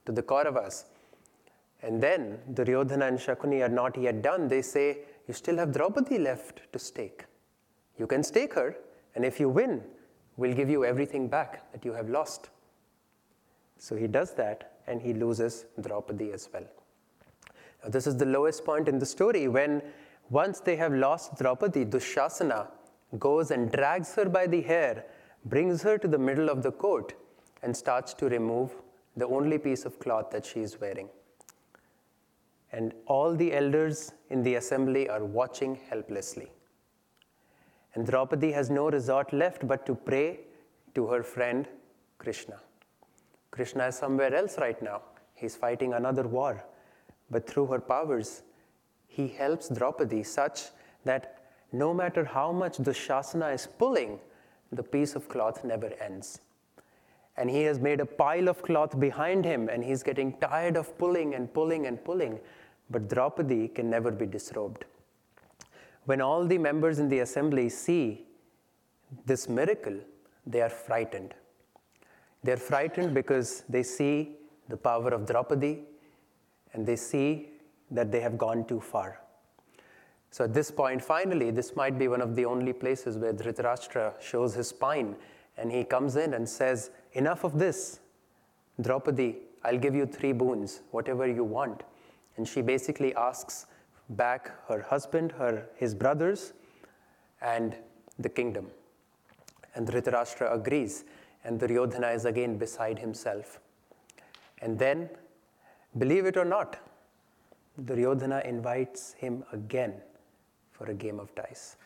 to the Kauravas. And then Duryodhana and Shakuni are not yet done. They say, you still have Draupadi left to stake. You can stake her, and if you win, we'll give you everything back that you have lost. So he does that, and he loses Draupadi as well. Now, this is the lowest point in the story. When once they have lost Draupadi, Dushasana goes and drags her by the hair, brings her to the middle of the court, and starts to remove the only piece of cloth that she is wearing. And all the elders in the assembly are watching helplessly. And Draupadi has no resort left but to pray to her friend Krishna. Krishna is somewhere else right now. He's fighting another war. But through her powers, he helps Draupadi such that no matter how much Dushasana is pulling, the piece of cloth never ends. And he has made a pile of cloth behind him, and he's getting tired of pulling and pulling and pulling. But Draupadi can never be disrobed. When all the members in the assembly see this miracle, they are frightened. They're frightened because they see the power of Draupadi, and they see that they have gone too far. So at this point, finally, this might be one of the only places where Dhritarashtra shows his spine, and he comes in and says, enough of this. Draupadi, I'll give you 3 boons, whatever you want. And she basically asks back her husband, his brothers, and the kingdom. And Dhritarashtra agrees, and Duryodhana is again beside himself. And then, believe it or not, Duryodhana invites him again for a game of dice.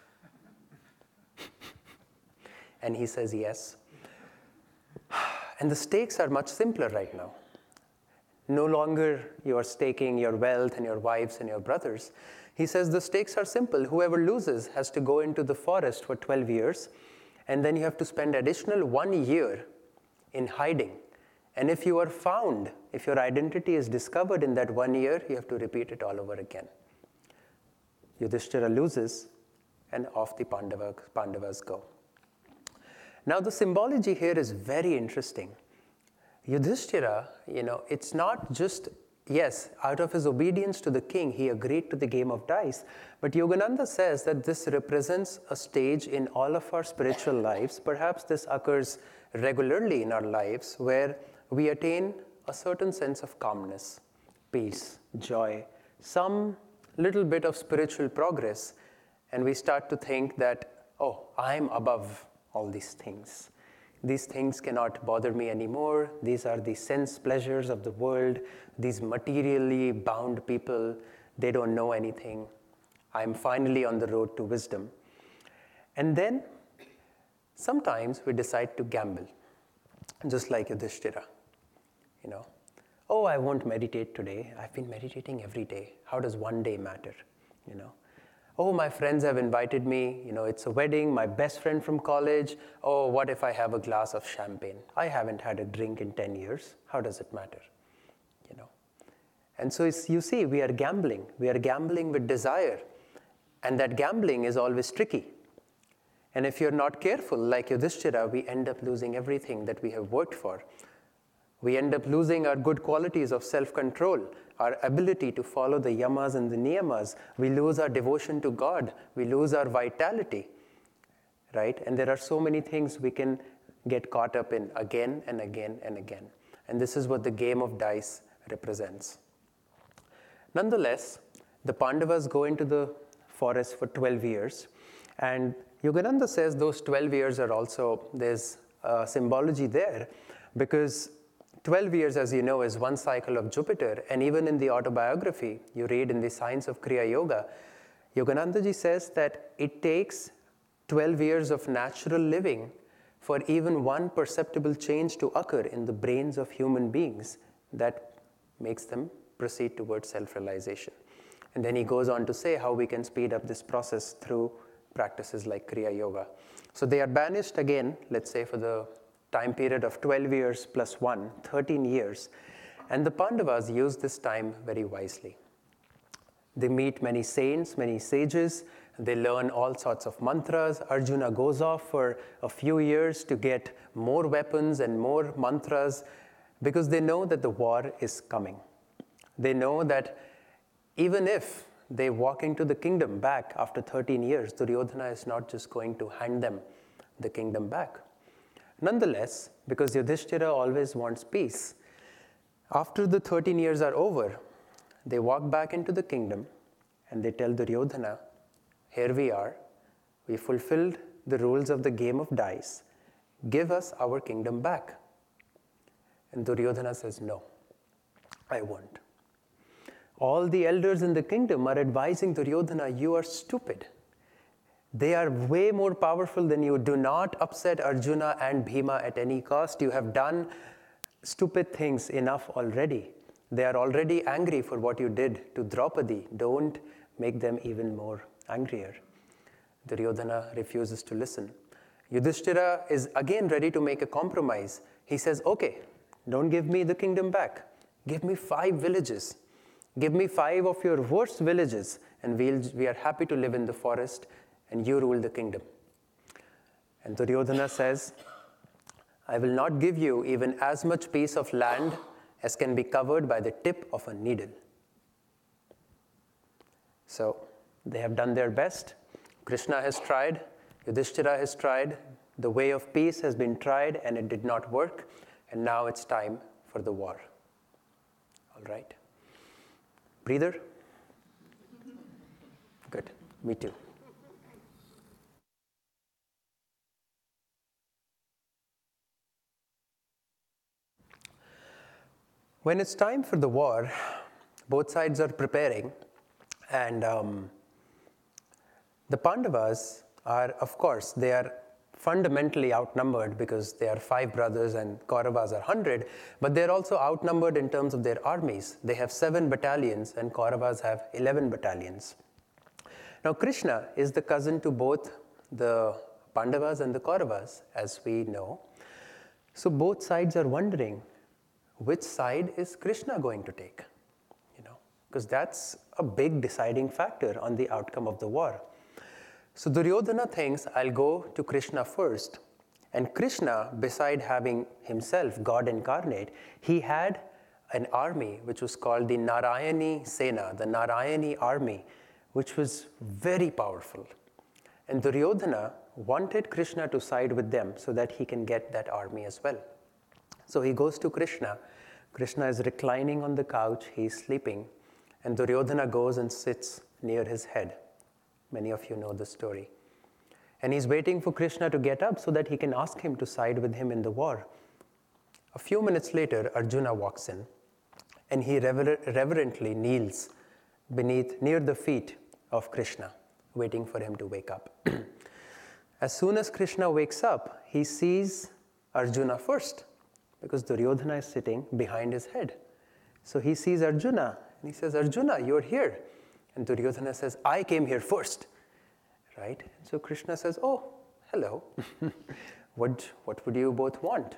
And he says yes. And the stakes are much simpler right now. No longer you are staking your wealth and your wives and your brothers. He says the stakes are simple. Whoever loses has to go into the forest for 12 years, and then you have to spend additional 1 year in hiding. And if you are found, if your identity is discovered in that 1 year, you have to repeat it all over again. Yudhishthira loses, and off the Pandavas go. Now the symbology here is very interesting. Yudhishthira, it's not just, yes, out of his obedience to the king, he agreed to the game of dice. But Yogananda says that this represents a stage in all of our spiritual lives. Perhaps this occurs regularly in our lives where we attain a certain sense of calmness, peace, joy, some little bit of spiritual progress, and we start to think that, oh, I'm above all these things. These things cannot bother me anymore. These are the sense pleasures of the world. These materially bound people, they don't know anything. I'm finally on the road to wisdom. And then, sometimes we decide to gamble, just like Yudhishthira. Oh, I won't meditate today. I've been meditating every day. How does 1 day matter? Oh, my friends have invited me. It's a wedding, my best friend from college. Oh, what if I have a glass of champagne? I haven't had a drink in 10 years. How does it matter? And so you see, we are gambling. We are gambling with desire. And that gambling is always tricky. And if you're not careful, like Yudhishthira, we end up losing everything that we have worked for. We end up losing our good qualities of self-control, our ability to follow the yamas and the niyamas. We lose our devotion to God. We lose our vitality, right? And there are so many things we can get caught up in again and again and again. And this is what the game of dice represents. Nonetheless, the Pandavas go into the forest for 12 years. And Yogananda says those 12 years are also, there's symbology there, because 12 years, as you know, is one cycle of Jupiter. And even in the autobiography, you read in the Science of Kriya Yoga, Yoganandaji says that it takes 12 years of natural living for even one perceptible change to occur in the brains of human beings that makes them proceed towards self-realization. And then he goes on to say how we can speed up this process through practices like Kriya Yoga. So they are banished again, let's say for the time period of 12 years plus 1, 13 years. And the Pandavas use this time very wisely. They meet many saints, many sages. They learn all sorts of mantras. Arjuna goes off for a few years to get more weapons and more mantras. because they know that the war is coming. They know that even if they walk into the kingdom back after 13 years, Duryodhana is not just going to hand them the kingdom back. Nonetheless, because Yudhishthira always wants peace, after the 13 years are over, they walk back into the kingdom and they tell Duryodhana, here we are, we fulfilled the rules of the game of dice, give us our kingdom back. And Duryodhana says, no, I won't. All the elders in the kingdom are advising Duryodhana, you are stupid. They are way more powerful than you. Do not upset Arjuna and Bhima at any cost. You have done stupid things enough already. They are already angry for what you did to Draupadi. Don't make them even more angrier. Duryodhana refuses to listen. Yudhishthira is again ready to make a compromise. He says, okay, don't give me the kingdom back. Give me 5 villages. Give me 5 of your worst villages, and we are happy to live in the forest, and you rule the kingdom. And Duryodhana says, I will not give you even as much piece of land as can be covered by the tip of a needle. So they have done their best. Krishna has tried. Yudhishthira has tried. The way of peace has been tried, and it did not work. And now it's time for the war. All right. Breather? Good. Me too. When it's time for the war, both sides are preparing, and the Pandavas are, of course, they are fundamentally outnumbered because they are 5 brothers and Kauravas are 100, but they're also outnumbered in terms of their armies. They have 7 battalions and Kauravas have 11 battalions. Now, Krishna is the cousin to both the Pandavas and the Kauravas, as we know. So both sides are wondering, which side is Krishna going to take? Because that's a big deciding factor on the outcome of the war. So Duryodhana thinks, I'll go to Krishna first. And Krishna, beside having himself God incarnate, he had an army which was called the Narayani Sena, the Narayani army, which was very powerful. And Duryodhana wanted Krishna to side with them so that he can get that army as well. So he goes to Krishna. Krishna is reclining on the couch, he's sleeping, and Duryodhana goes and sits near his head. Many of you know the story. And he's waiting for Krishna to get up so that he can ask him to side with him in the war. A few minutes later, Arjuna walks in, and he reverently kneels near the feet of Krishna, waiting for him to wake up. As soon as Krishna wakes up, he sees Arjuna first, because Duryodhana is sitting behind his head. So he sees Arjuna, and he says, Arjuna, you're here. And Duryodhana says, I came here first. Right? So Krishna says, oh, hello. What would you both want?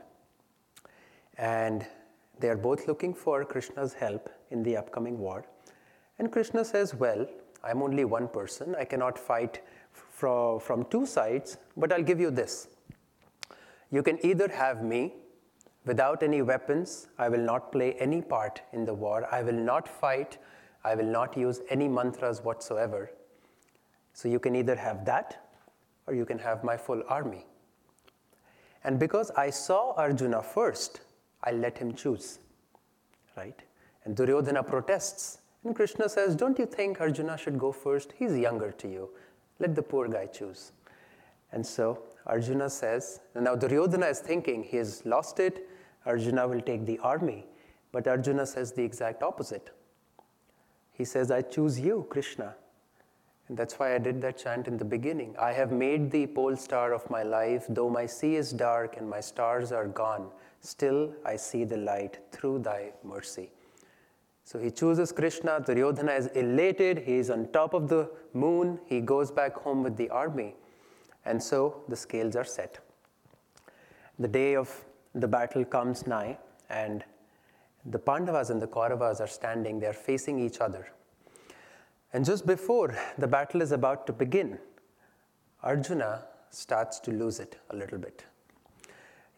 And they are both looking for Krishna's help in the upcoming war. And Krishna says, well, I'm only one person. I cannot fight from 2 sides, but I'll give you this. You can either have me. Without any weapons, I will not play any part in the war. I will not fight. I will not use any mantras whatsoever. So you can either have that, or you can have my full army. And because I saw Arjuna first, I'll let him choose. Right? And Duryodhana protests. And Krishna says, don't you think Arjuna should go first? He's younger to you. Let the poor guy choose. And so Arjuna says, now Duryodhana is thinking he has lost it. Arjuna will take the army. But Arjuna says the exact opposite. He says, I choose you, Krishna. And that's why I did that chant in the beginning. I have made thee pole star of my life. Though my sea is dark and my stars are gone, still I see the light through thy mercy. So he chooses Krishna. Duryodhana is elated. He is on top of the moon. He goes back home with the army. And so the scales are set. The day of the battle comes nigh, and the Pandavas and the Kauravas are standing. They are facing each other. And just before the battle is about to begin, Arjuna starts to lose it a little bit.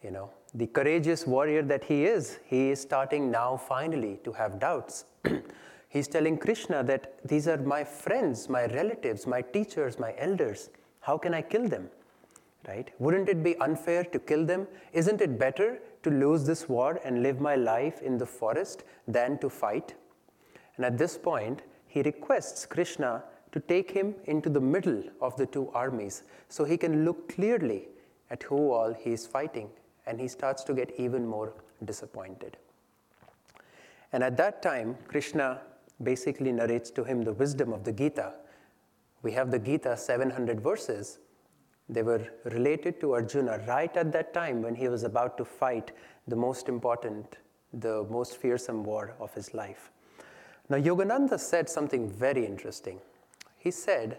The courageous warrior that he is starting now finally to have doubts. He's telling Krishna that these are my friends, my relatives, my teachers, my elders. How can I kill them? Right? Wouldn't it be unfair to kill them? Isn't it better to lose this war and live my life in the forest than to fight? And at this point, he requests Krishna to take him into the middle of the two armies so he can look clearly at who all he is fighting. And he starts to get even more disappointed. And at that time, Krishna basically narrates to him the wisdom of the Gita. We have the Gita, 700 verses. They were related to Arjuna right at that time when he was about to fight the most important, the most fearsome war of his life. Now, Yogananda said something very interesting. He said,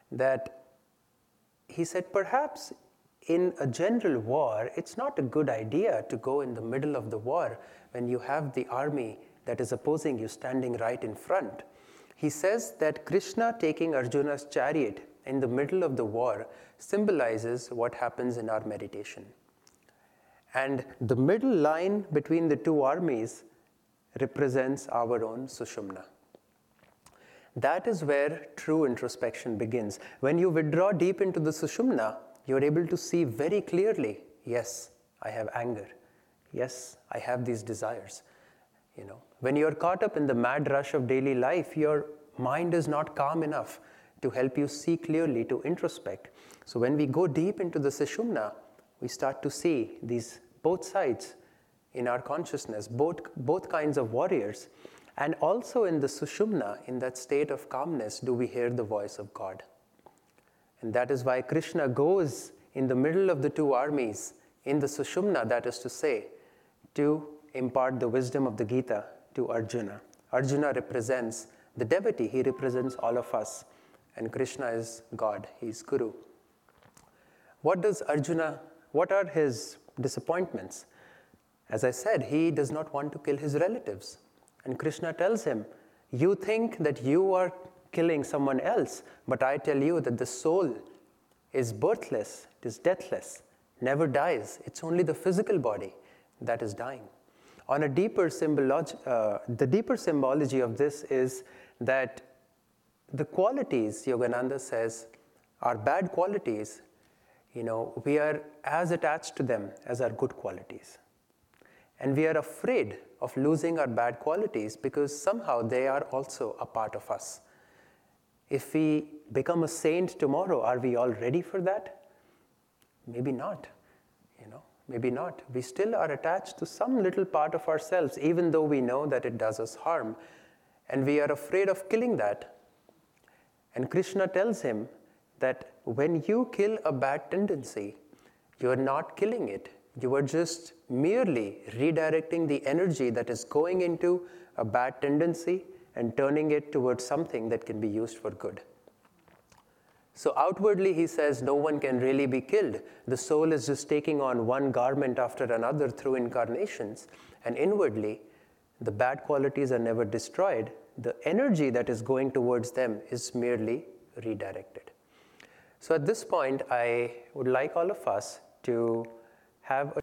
perhaps in a general war, it's not a good idea to go in the middle of the war when you have the army that is opposing you standing right in front. He says that Krishna taking Arjuna's chariot in the middle of the war symbolizes what happens in our meditation. And the middle line between the two armies represents our own Sushumna. That is where true introspection begins. When you withdraw deep into the Sushumna, you're able to see very clearly, yes, I have anger. Yes, I have these desires. When you're caught up in the mad rush of daily life, your mind is not calm enough to help you see clearly, to introspect. So when we go deep into the Sushumna, we start to see these both sides in our consciousness, both kinds of warriors. And also in the Sushumna, in that state of calmness, do we hear the voice of God. And that is why Krishna goes in the middle of the two armies, in the Sushumna, that is to say, to impart the wisdom of the Gita to Arjuna. Arjuna represents the devotee, he represents all of us. And Krishna is God, he is Guru. What are his disappointments? As I said, he does not want to kill his relatives. And Krishna tells him, you think that you are killing someone else, but I tell you that the soul is birthless, it is deathless, never dies. It's only the physical body that is dying. On a deeper the deeper symbology of this is that the qualities, Yogananda says, are bad qualities. We are as attached to them as our good qualities. And we are afraid of losing our bad qualities because somehow they are also a part of us. If we become a saint tomorrow, are we all ready for that? Maybe not. Maybe not. We still are attached to some little part of ourselves, even though we know that it does us harm. And we are afraid of killing that. And Krishna tells him that when you kill a bad tendency, you are not killing it. You are just merely redirecting the energy that is going into a bad tendency and turning it towards something that can be used for good. So outwardly he says no one can really be killed. The soul is just taking on one garment after another through incarnations. And inwardly, the bad qualities are never destroyed. The energy that is going towards them is merely redirected. So at this point, I would like all of us to have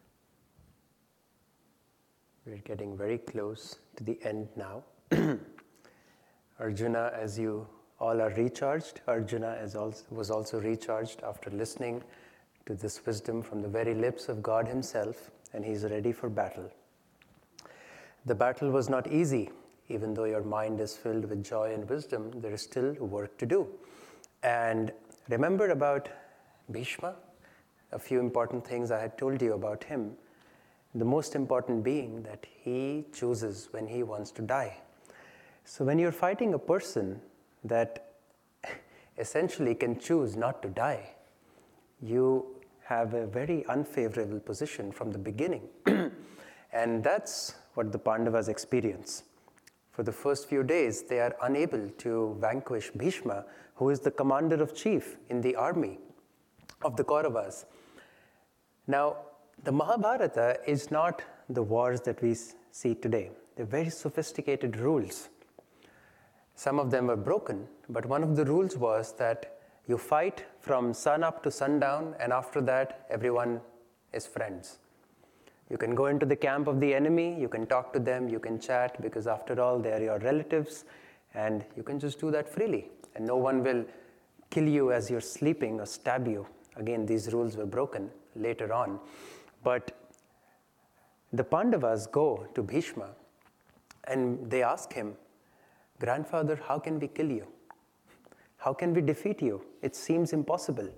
We're getting very close to the end now. Arjuna, as you all are recharged, Arjuna was also recharged after listening to this wisdom from the very lips of God himself, and he's ready for battle. The battle was not easy. Even though your mind is filled with joy and wisdom, there is still work to do. And remember about Bhishma? A few important things I had told you about him. The most important being that he chooses when he wants to die. So when you're fighting a person that essentially can choose not to die, you have a very unfavorable position from the beginning. And that's what the Pandavas experience. For the first few days, they are unable to vanquish Bhishma, who is the commander of chief in the army of the Kauravas. Now, the Mahabharata is not the wars that we see today. They're very sophisticated rules. Some of them were broken, but one of the rules was that you fight from sun up to sundown, and after that, everyone is friends. You can go into the camp of the enemy, you can talk to them, you can chat, because after all, they are your relatives, and you can just do that freely. And no one will kill you as you're sleeping or stab you. Again, these rules were broken later on. But the Pandavas go to Bhishma and they ask him, "Grandfather, how can we kill you? How can we defeat you? It seems impossible."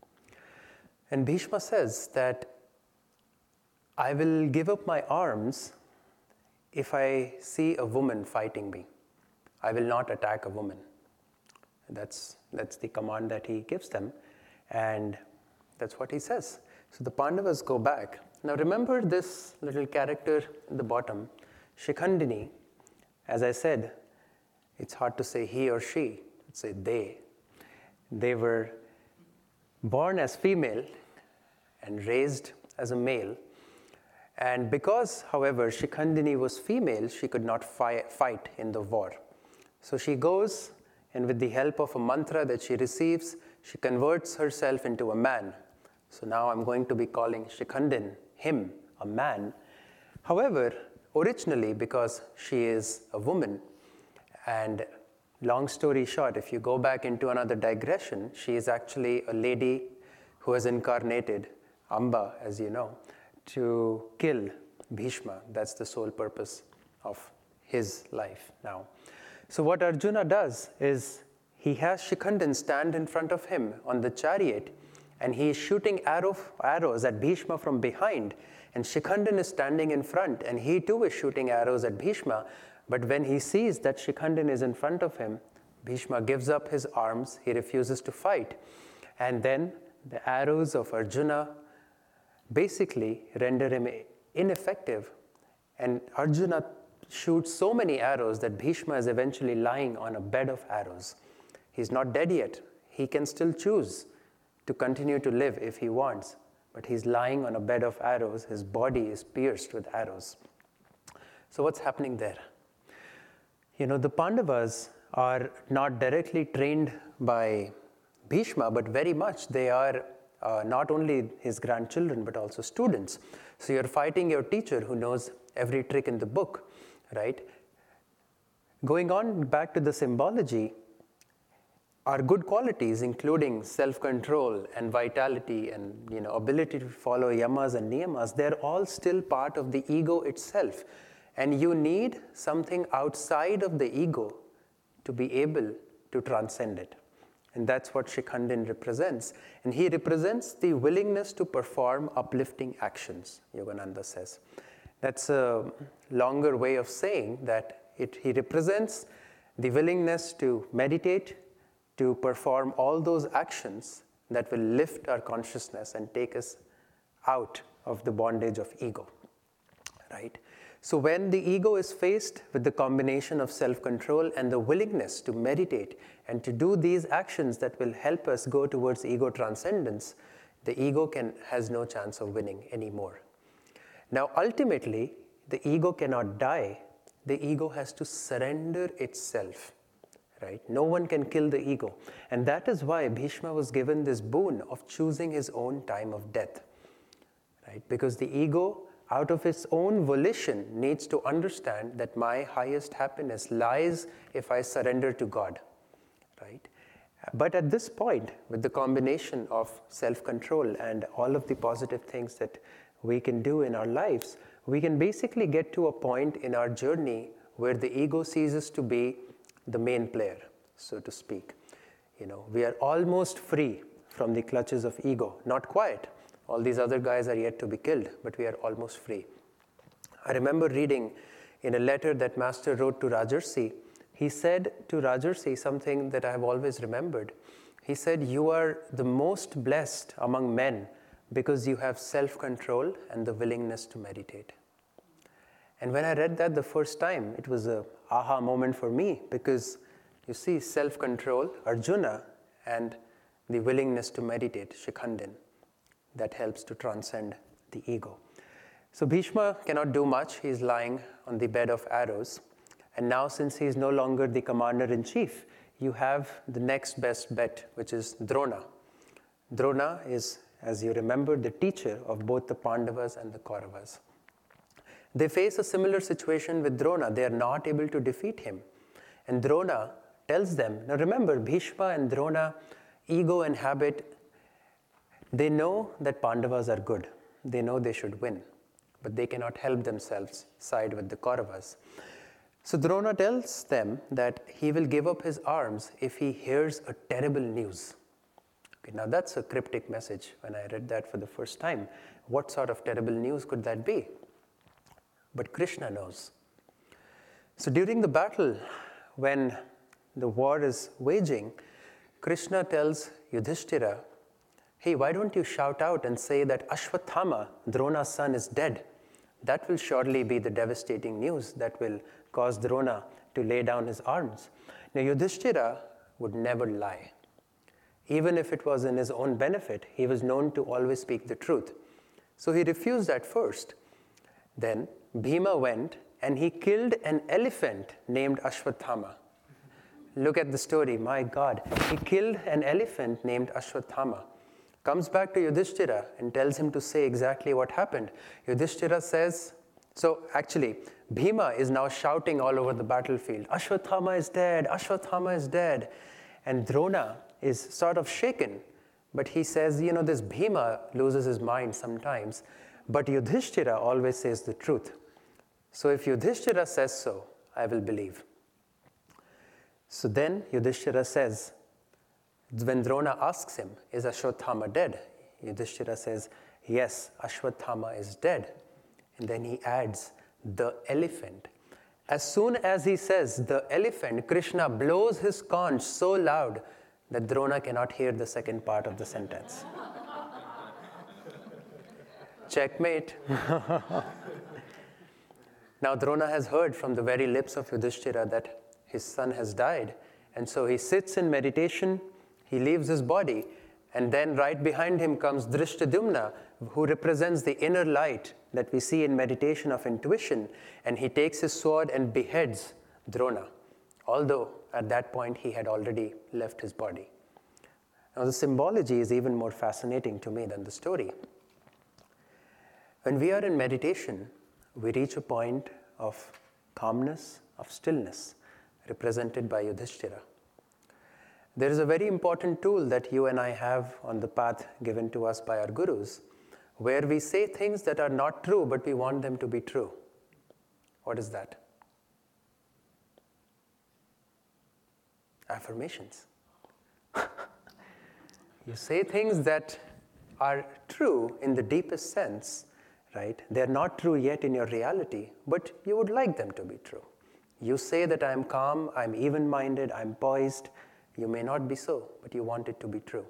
And Bhishma says that, "I will give up my arms if I see a woman fighting me. I will not attack a woman." That's the command that he gives them, and that's what he says. So the Pandavas go back. Now remember this little character at the bottom, Shikhandini. As I said, it's hard to say he or she, let's say they. They were born as female and raised as a male. And because, however, Shikhandini was female, she could not fight in the war. So she goes, and with the help of a mantra that she receives, she converts herself into a man. So now I'm going to be calling Shikhandin, him, a man. However, originally, because she is a woman, and long story short, if you go back into another digression, she is actually a lady who has incarnated, Amba, as you know, to kill Bhishma. That's the sole purpose of his life now. So what Arjuna does is he has Shikhandin stand in front of him on the chariot, and he is shooting arrows at Bhishma from behind, and Shikhandin is standing in front, and he too is shooting arrows at Bhishma. But when he sees that Shikhandin is in front of him, Bhishma gives up his arms, he refuses to fight. And then the arrows of Arjuna basically render him ineffective. And Arjuna shoots so many arrows that Bhishma is eventually lying on a bed of arrows. He's not dead yet. He can still choose to continue to live if he wants. But he's lying on a bed of arrows. His body is pierced with arrows. So what's happening there? You know, the Pandavas are not directly trained by Bhishma, but very much they are not only his grandchildren, but also students. So you're fighting your teacher who knows every trick in the book, right? Going on back to the symbology, our good qualities, including self-control and vitality and ability to follow yamas and niyamas, they're all still part of the ego itself. And you need something outside of the ego to be able to transcend it. And that's what Shikhandin represents. And he represents the willingness to perform uplifting actions, Yogananda says. That's a longer way of saying that he represents the willingness to meditate, to perform all those actions that will lift our consciousness and take us out of the bondage of ego, right? So when the ego is faced with the combination of self-control and the willingness to meditate and to do these actions that will help us go towards ego transcendence, the ego has no chance of winning anymore. Now, ultimately, the ego cannot die. The ego has to surrender itself, right? No one can kill the ego. And that is why Bhishma was given this boon of choosing his own time of death, right? Because the ego, out of its own volition, needs to understand that my highest happiness lies if I surrender to God, right? But at this point, with the combination of self-control and all of the positive things that we can do in our lives, we can basically get to a point in our journey where the ego ceases to be the main player, so to speak. We are almost free from the clutches of ego. Not quite. All these other guys are yet to be killed, but we are almost free. I remember reading in a letter that Master wrote to Rajarsi, he said to Rajarsi something that I have always remembered. He said, "You are the most blessed among men because you have self-control and the willingness to meditate." And when I read that the first time, it was a aha moment for me, because you see, self-control, Arjuna, and the willingness to meditate, Shikhandin, that helps to transcend the ego. So Bhishma cannot do much. He's lying on the bed of arrows. And now, since he's no longer the commander-in-chief, you have the next best bet, which is Drona. Drona is, as you remember, the teacher of both the Pandavas and the Kauravas. They face a similar situation with Drona. They are not able to defeat him. And Drona tells them, now remember, Bhishma and Drona, ego and habit, they know that Pandavas are good. They know they should win. But they cannot help themselves side with the Kauravas. So Drona tells them that he will give up his arms if he hears a terrible news. Okay, now that's a cryptic message. When I read that for the first time, what sort of terrible news could that be? But Krishna knows. So during the battle, when the war is waging, Krishna tells Yudhishthira, hey, why don't you shout out and say that Ashwathama, Drona's son, is dead? That will surely be the devastating news that will cause Drona to lay down his arms. Now, Yudhishthira would never lie. Even if it was in his own benefit, he was known to always speak the truth. So he refused at first. Then Bhima went and he killed an elephant named Ashwathama. Look at the story, my God. He killed an elephant named Ashwathama. Comes back to Yudhishthira and tells him to say exactly what happened. Yudhishthira says, so actually, Bhima is now shouting all over the battlefield, Ashwathama is dead, Ashwathama is dead. And Drona is sort of shaken, but he says, this Bhima loses his mind sometimes, but Yudhishthira always says the truth. So if Yudhishthira says so, I will believe. So then Yudhishthira says, when Drona asks him, is Ashwathama dead? Yudhishthira says, yes, Ashwathama is dead. And then he adds, the elephant. As soon as he says the elephant, Krishna blows his conch so loud that Drona cannot hear the second part of the sentence. Checkmate. Now Drona has heard from the very lips of Yudhishthira that his son has died. And so he sits in meditation, he leaves his body, and then right behind him comes Drishtadumna, who represents the inner light that we see in meditation of intuition, and he takes his sword and beheads Drona, although at that point he had already left his body. Now the symbology is even more fascinating to me than the story. When we are in meditation, we reach a point of calmness, of stillness, represented by Yudhishthira. There is a very important tool that you and I have on the path given to us by our gurus, where we say things that are not true, but we want them to be true. What is that? Affirmations. You say things that are true in the deepest sense, right? They're not true yet in your reality, but you would like them to be true. You say that I'm calm, I'm even-minded, I'm poised. You may not be so, but you want it to be true.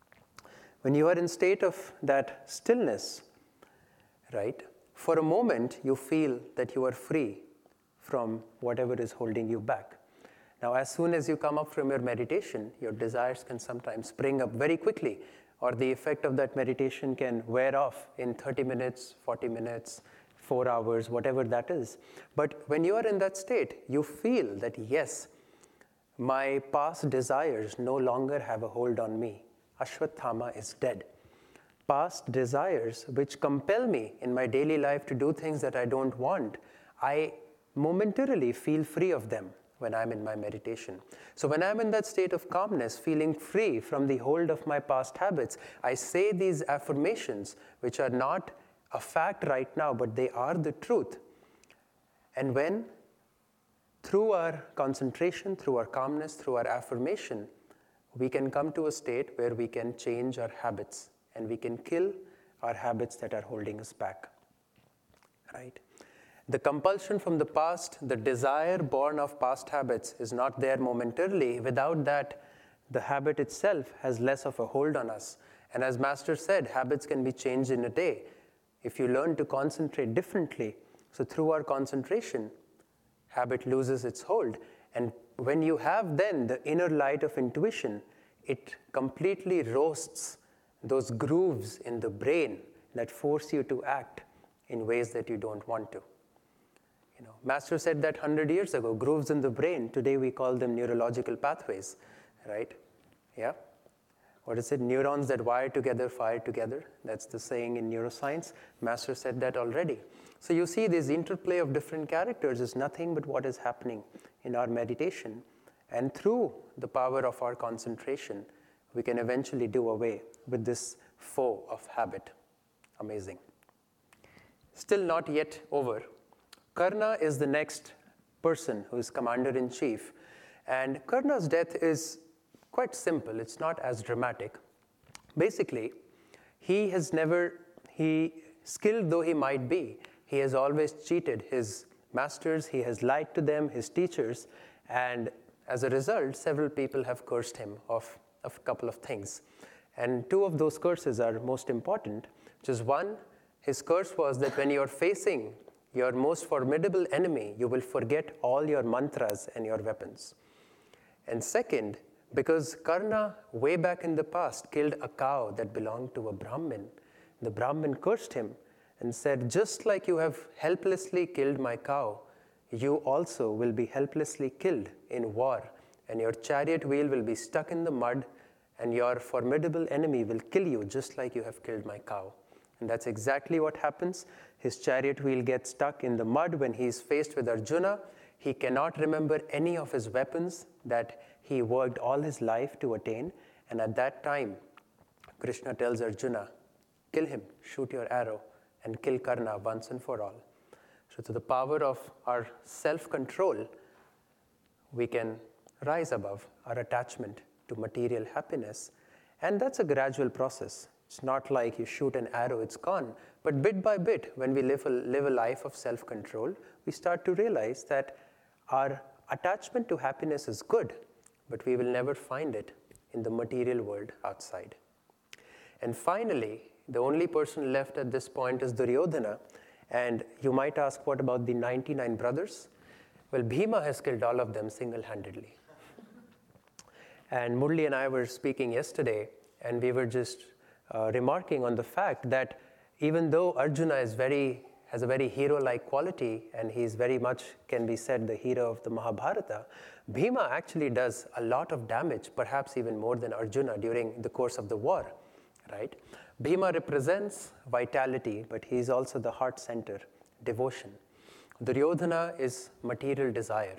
When you are in state of that stillness, right, for a moment you feel that you are free from whatever is holding you back. Now, as soon as you come up from your meditation, your desires can sometimes spring up very quickly, or the effect of that meditation can wear off in 30 minutes, 40 minutes, 4 hours, whatever that is. But when you are in that state, you feel that, yes, my past desires no longer have a hold on me. Ashwathama is dead. Past desires which compel me in my daily life to do things that I don't want, I momentarily feel free of them when I'm in my meditation. So when I'm in that state of calmness, feeling free from the hold of my past habits, I say these affirmations which are not a fact right now, but they are the truth. And when through our concentration, through our calmness, through our affirmation, we can come to a state where we can change our habits and we can kill our habits that are holding us back, right? The compulsion from the past, the desire born of past habits is not there momentarily. Without that, the habit itself has less of a hold on us. And as Master said, habits can be changed in a day if you learn to concentrate differently. So through our concentration, habit loses its hold. And when you have then the inner light of intuition, it completely roasts those grooves in the brain that force you to act in ways that you don't want to. Master said that 100 years ago, grooves in the brain, today we call them neurological pathways, right? Yeah? what is it? Neurons that wire together, fire together. That's the saying in neuroscience. Master said that already. So you see, this interplay of different characters is nothing but what is happening in our meditation. And through the power of our concentration, we can eventually do away with this foe of habit. Amazing. Still not yet over. Karna is the next person who is commander-in-chief. And Karna's death is quite simple. It's not as dramatic. Basically, skilled though he might be, he has always cheated his masters, he has lied to them, his teachers, and as a result, several people have cursed him of a couple of things. And two of those curses are most important, which is one, his curse was that when you're facing your most formidable enemy, you will forget all your mantras and your weapons. And second, because Karna, way back in the past, killed a cow that belonged to a Brahmin, the Brahmin cursed him and said, just like you have helplessly killed my cow, you also will be helplessly killed in war, and your chariot wheel will be stuck in the mud, and your formidable enemy will kill you just like you have killed my cow. And that's exactly what happens. His chariot wheel gets stuck in the mud when he is faced with Arjuna. He cannot remember any of his weapons that he worked all his life to attain. And at that time, Krishna tells Arjuna, kill him, shoot your arrow, and kill Karna once and for all. So through the power of our self-control, we can rise above our attachment to material happiness. And that's a gradual process. It's not like you shoot an arrow, it's gone. But bit by bit, when we live a life of self-control, we start to realize that our attachment to happiness is good, but we will never find it in the material world outside. And finally, the only person left at this point is Duryodhana. And you might ask, what about the 99 brothers? Well, Bhima has killed all of them single-handedly. And Murli and I were speaking yesterday, and we were just remarking on the fact that even though Arjuna has a very hero-like quality, and he's very much, can be said, the hero of the Mahabharata, Bhima actually does a lot of damage, perhaps even more than Arjuna during the course of the war, right? Bhima represents vitality, but he's also the heart center, devotion. Duryodhana is material desire.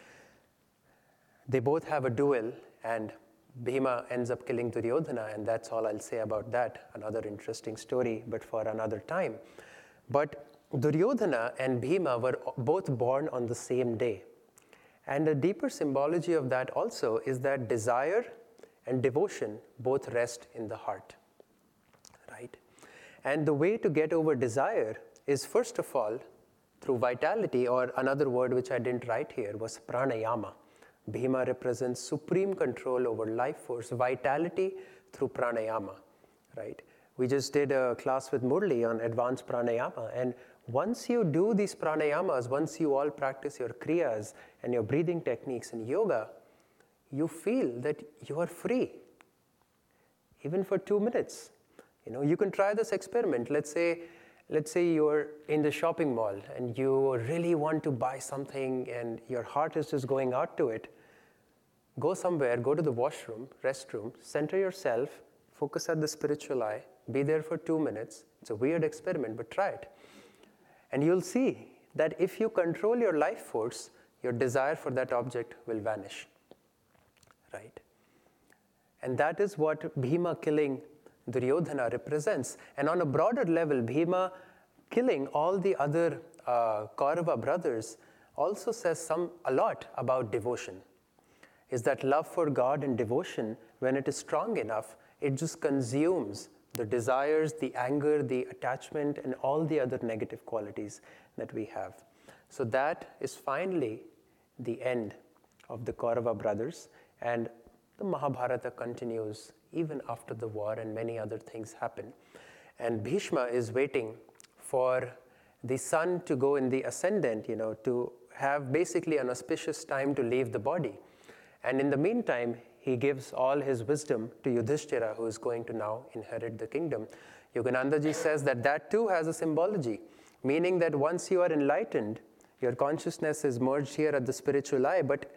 They both have a duel, and Bhima ends up killing Duryodhana, and that's all I'll say about that. Another interesting story, but for another time. But Duryodhana and Bhima were both born on the same day. And the deeper symbology of that also is that desire and devotion both rest in the heart, right? And the way to get over desire is, first of all, through vitality, or another word which I didn't write here was pranayama. Bhima represents supreme control over life force, vitality through pranayama, right? We just did a class with Murli on advanced pranayama, and once you do these pranayamas, once you all practice your kriyas and your breathing techniques in yoga, you feel that you are free, even for 2 minutes. You can try this experiment. Let's say you're in the shopping mall and you really want to buy something and your heart is just going out to it. Go somewhere, go to the washroom, restroom, center yourself, focus at the spiritual eye, be there for 2 minutes. It's a weird experiment, but try it. And you'll see that if you control your life force, your desire for that object will vanish, right? And that is what Bhima killing Duryodhana represents. And on a broader level, Bhima killing all the other Kaurava brothers also says a lot about devotion. Is that love for God and devotion, when it is strong enough, it just consumes the desires, the anger, the attachment, and all the other negative qualities that we have. So that is finally the end of the Kaurava brothers, and the Mahabharata continues even after the war, and many other things happen. And Bhishma is waiting for the sun to go in the ascendant, to have basically an auspicious time to leave the body. And in the meantime, he gives all his wisdom to Yudhishthira, who is going to now inherit the kingdom. Yoganandaji says that too has a symbology, meaning that once you are enlightened, your consciousness is merged here at the spiritual eye, but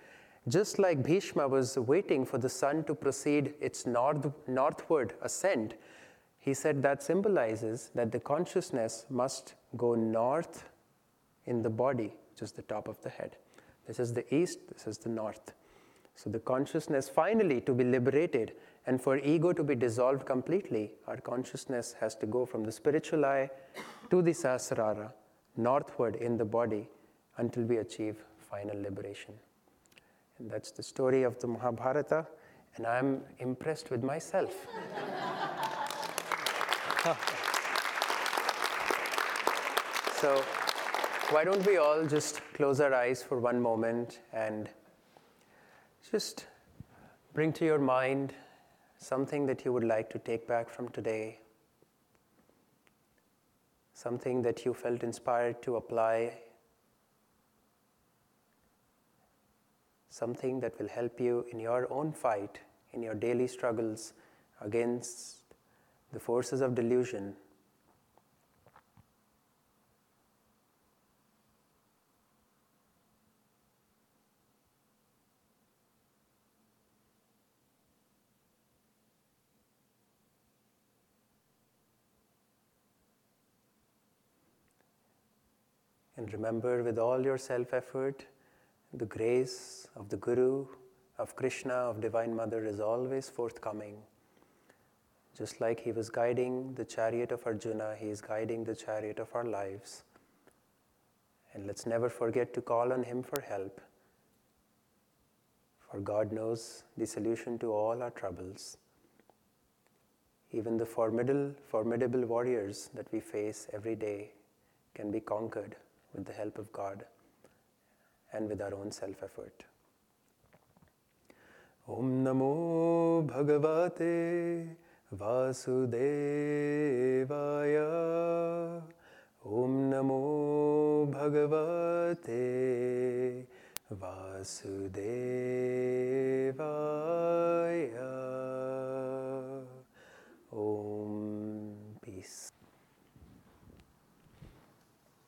Just like Bhishma was waiting for the sun to proceed its northward ascent, he said that symbolizes that the consciousness must go north in the body, which is the top of the head. This is the east, this is the north. So the consciousness finally to be liberated and for ego to be dissolved completely, our consciousness has to go from the spiritual eye to the Sahasrara, northward in the body, until we achieve final liberation. And that's the story of the Mahabharata, and I'm impressed with myself. So why don't we all just close our eyes for one moment and just bring to your mind something that you would like to take back from today, something that you felt inspired to apply, something that will help you in your own fight, in your daily struggles against the forces of delusion. And remember, with all your self-effort, the grace of the Guru, of Krishna, of Divine Mother is always forthcoming. Just like he was guiding the chariot of Arjuna, he is guiding the chariot of our lives. And let's never forget to call on him for help. For God knows the solution to all our troubles. Even the formidable warriors that we face every day can be conquered with the help of God and with our own self-effort. Om Namo Bhagavate Vasudevaya. Om Namo Bhagavate Vasudevaya.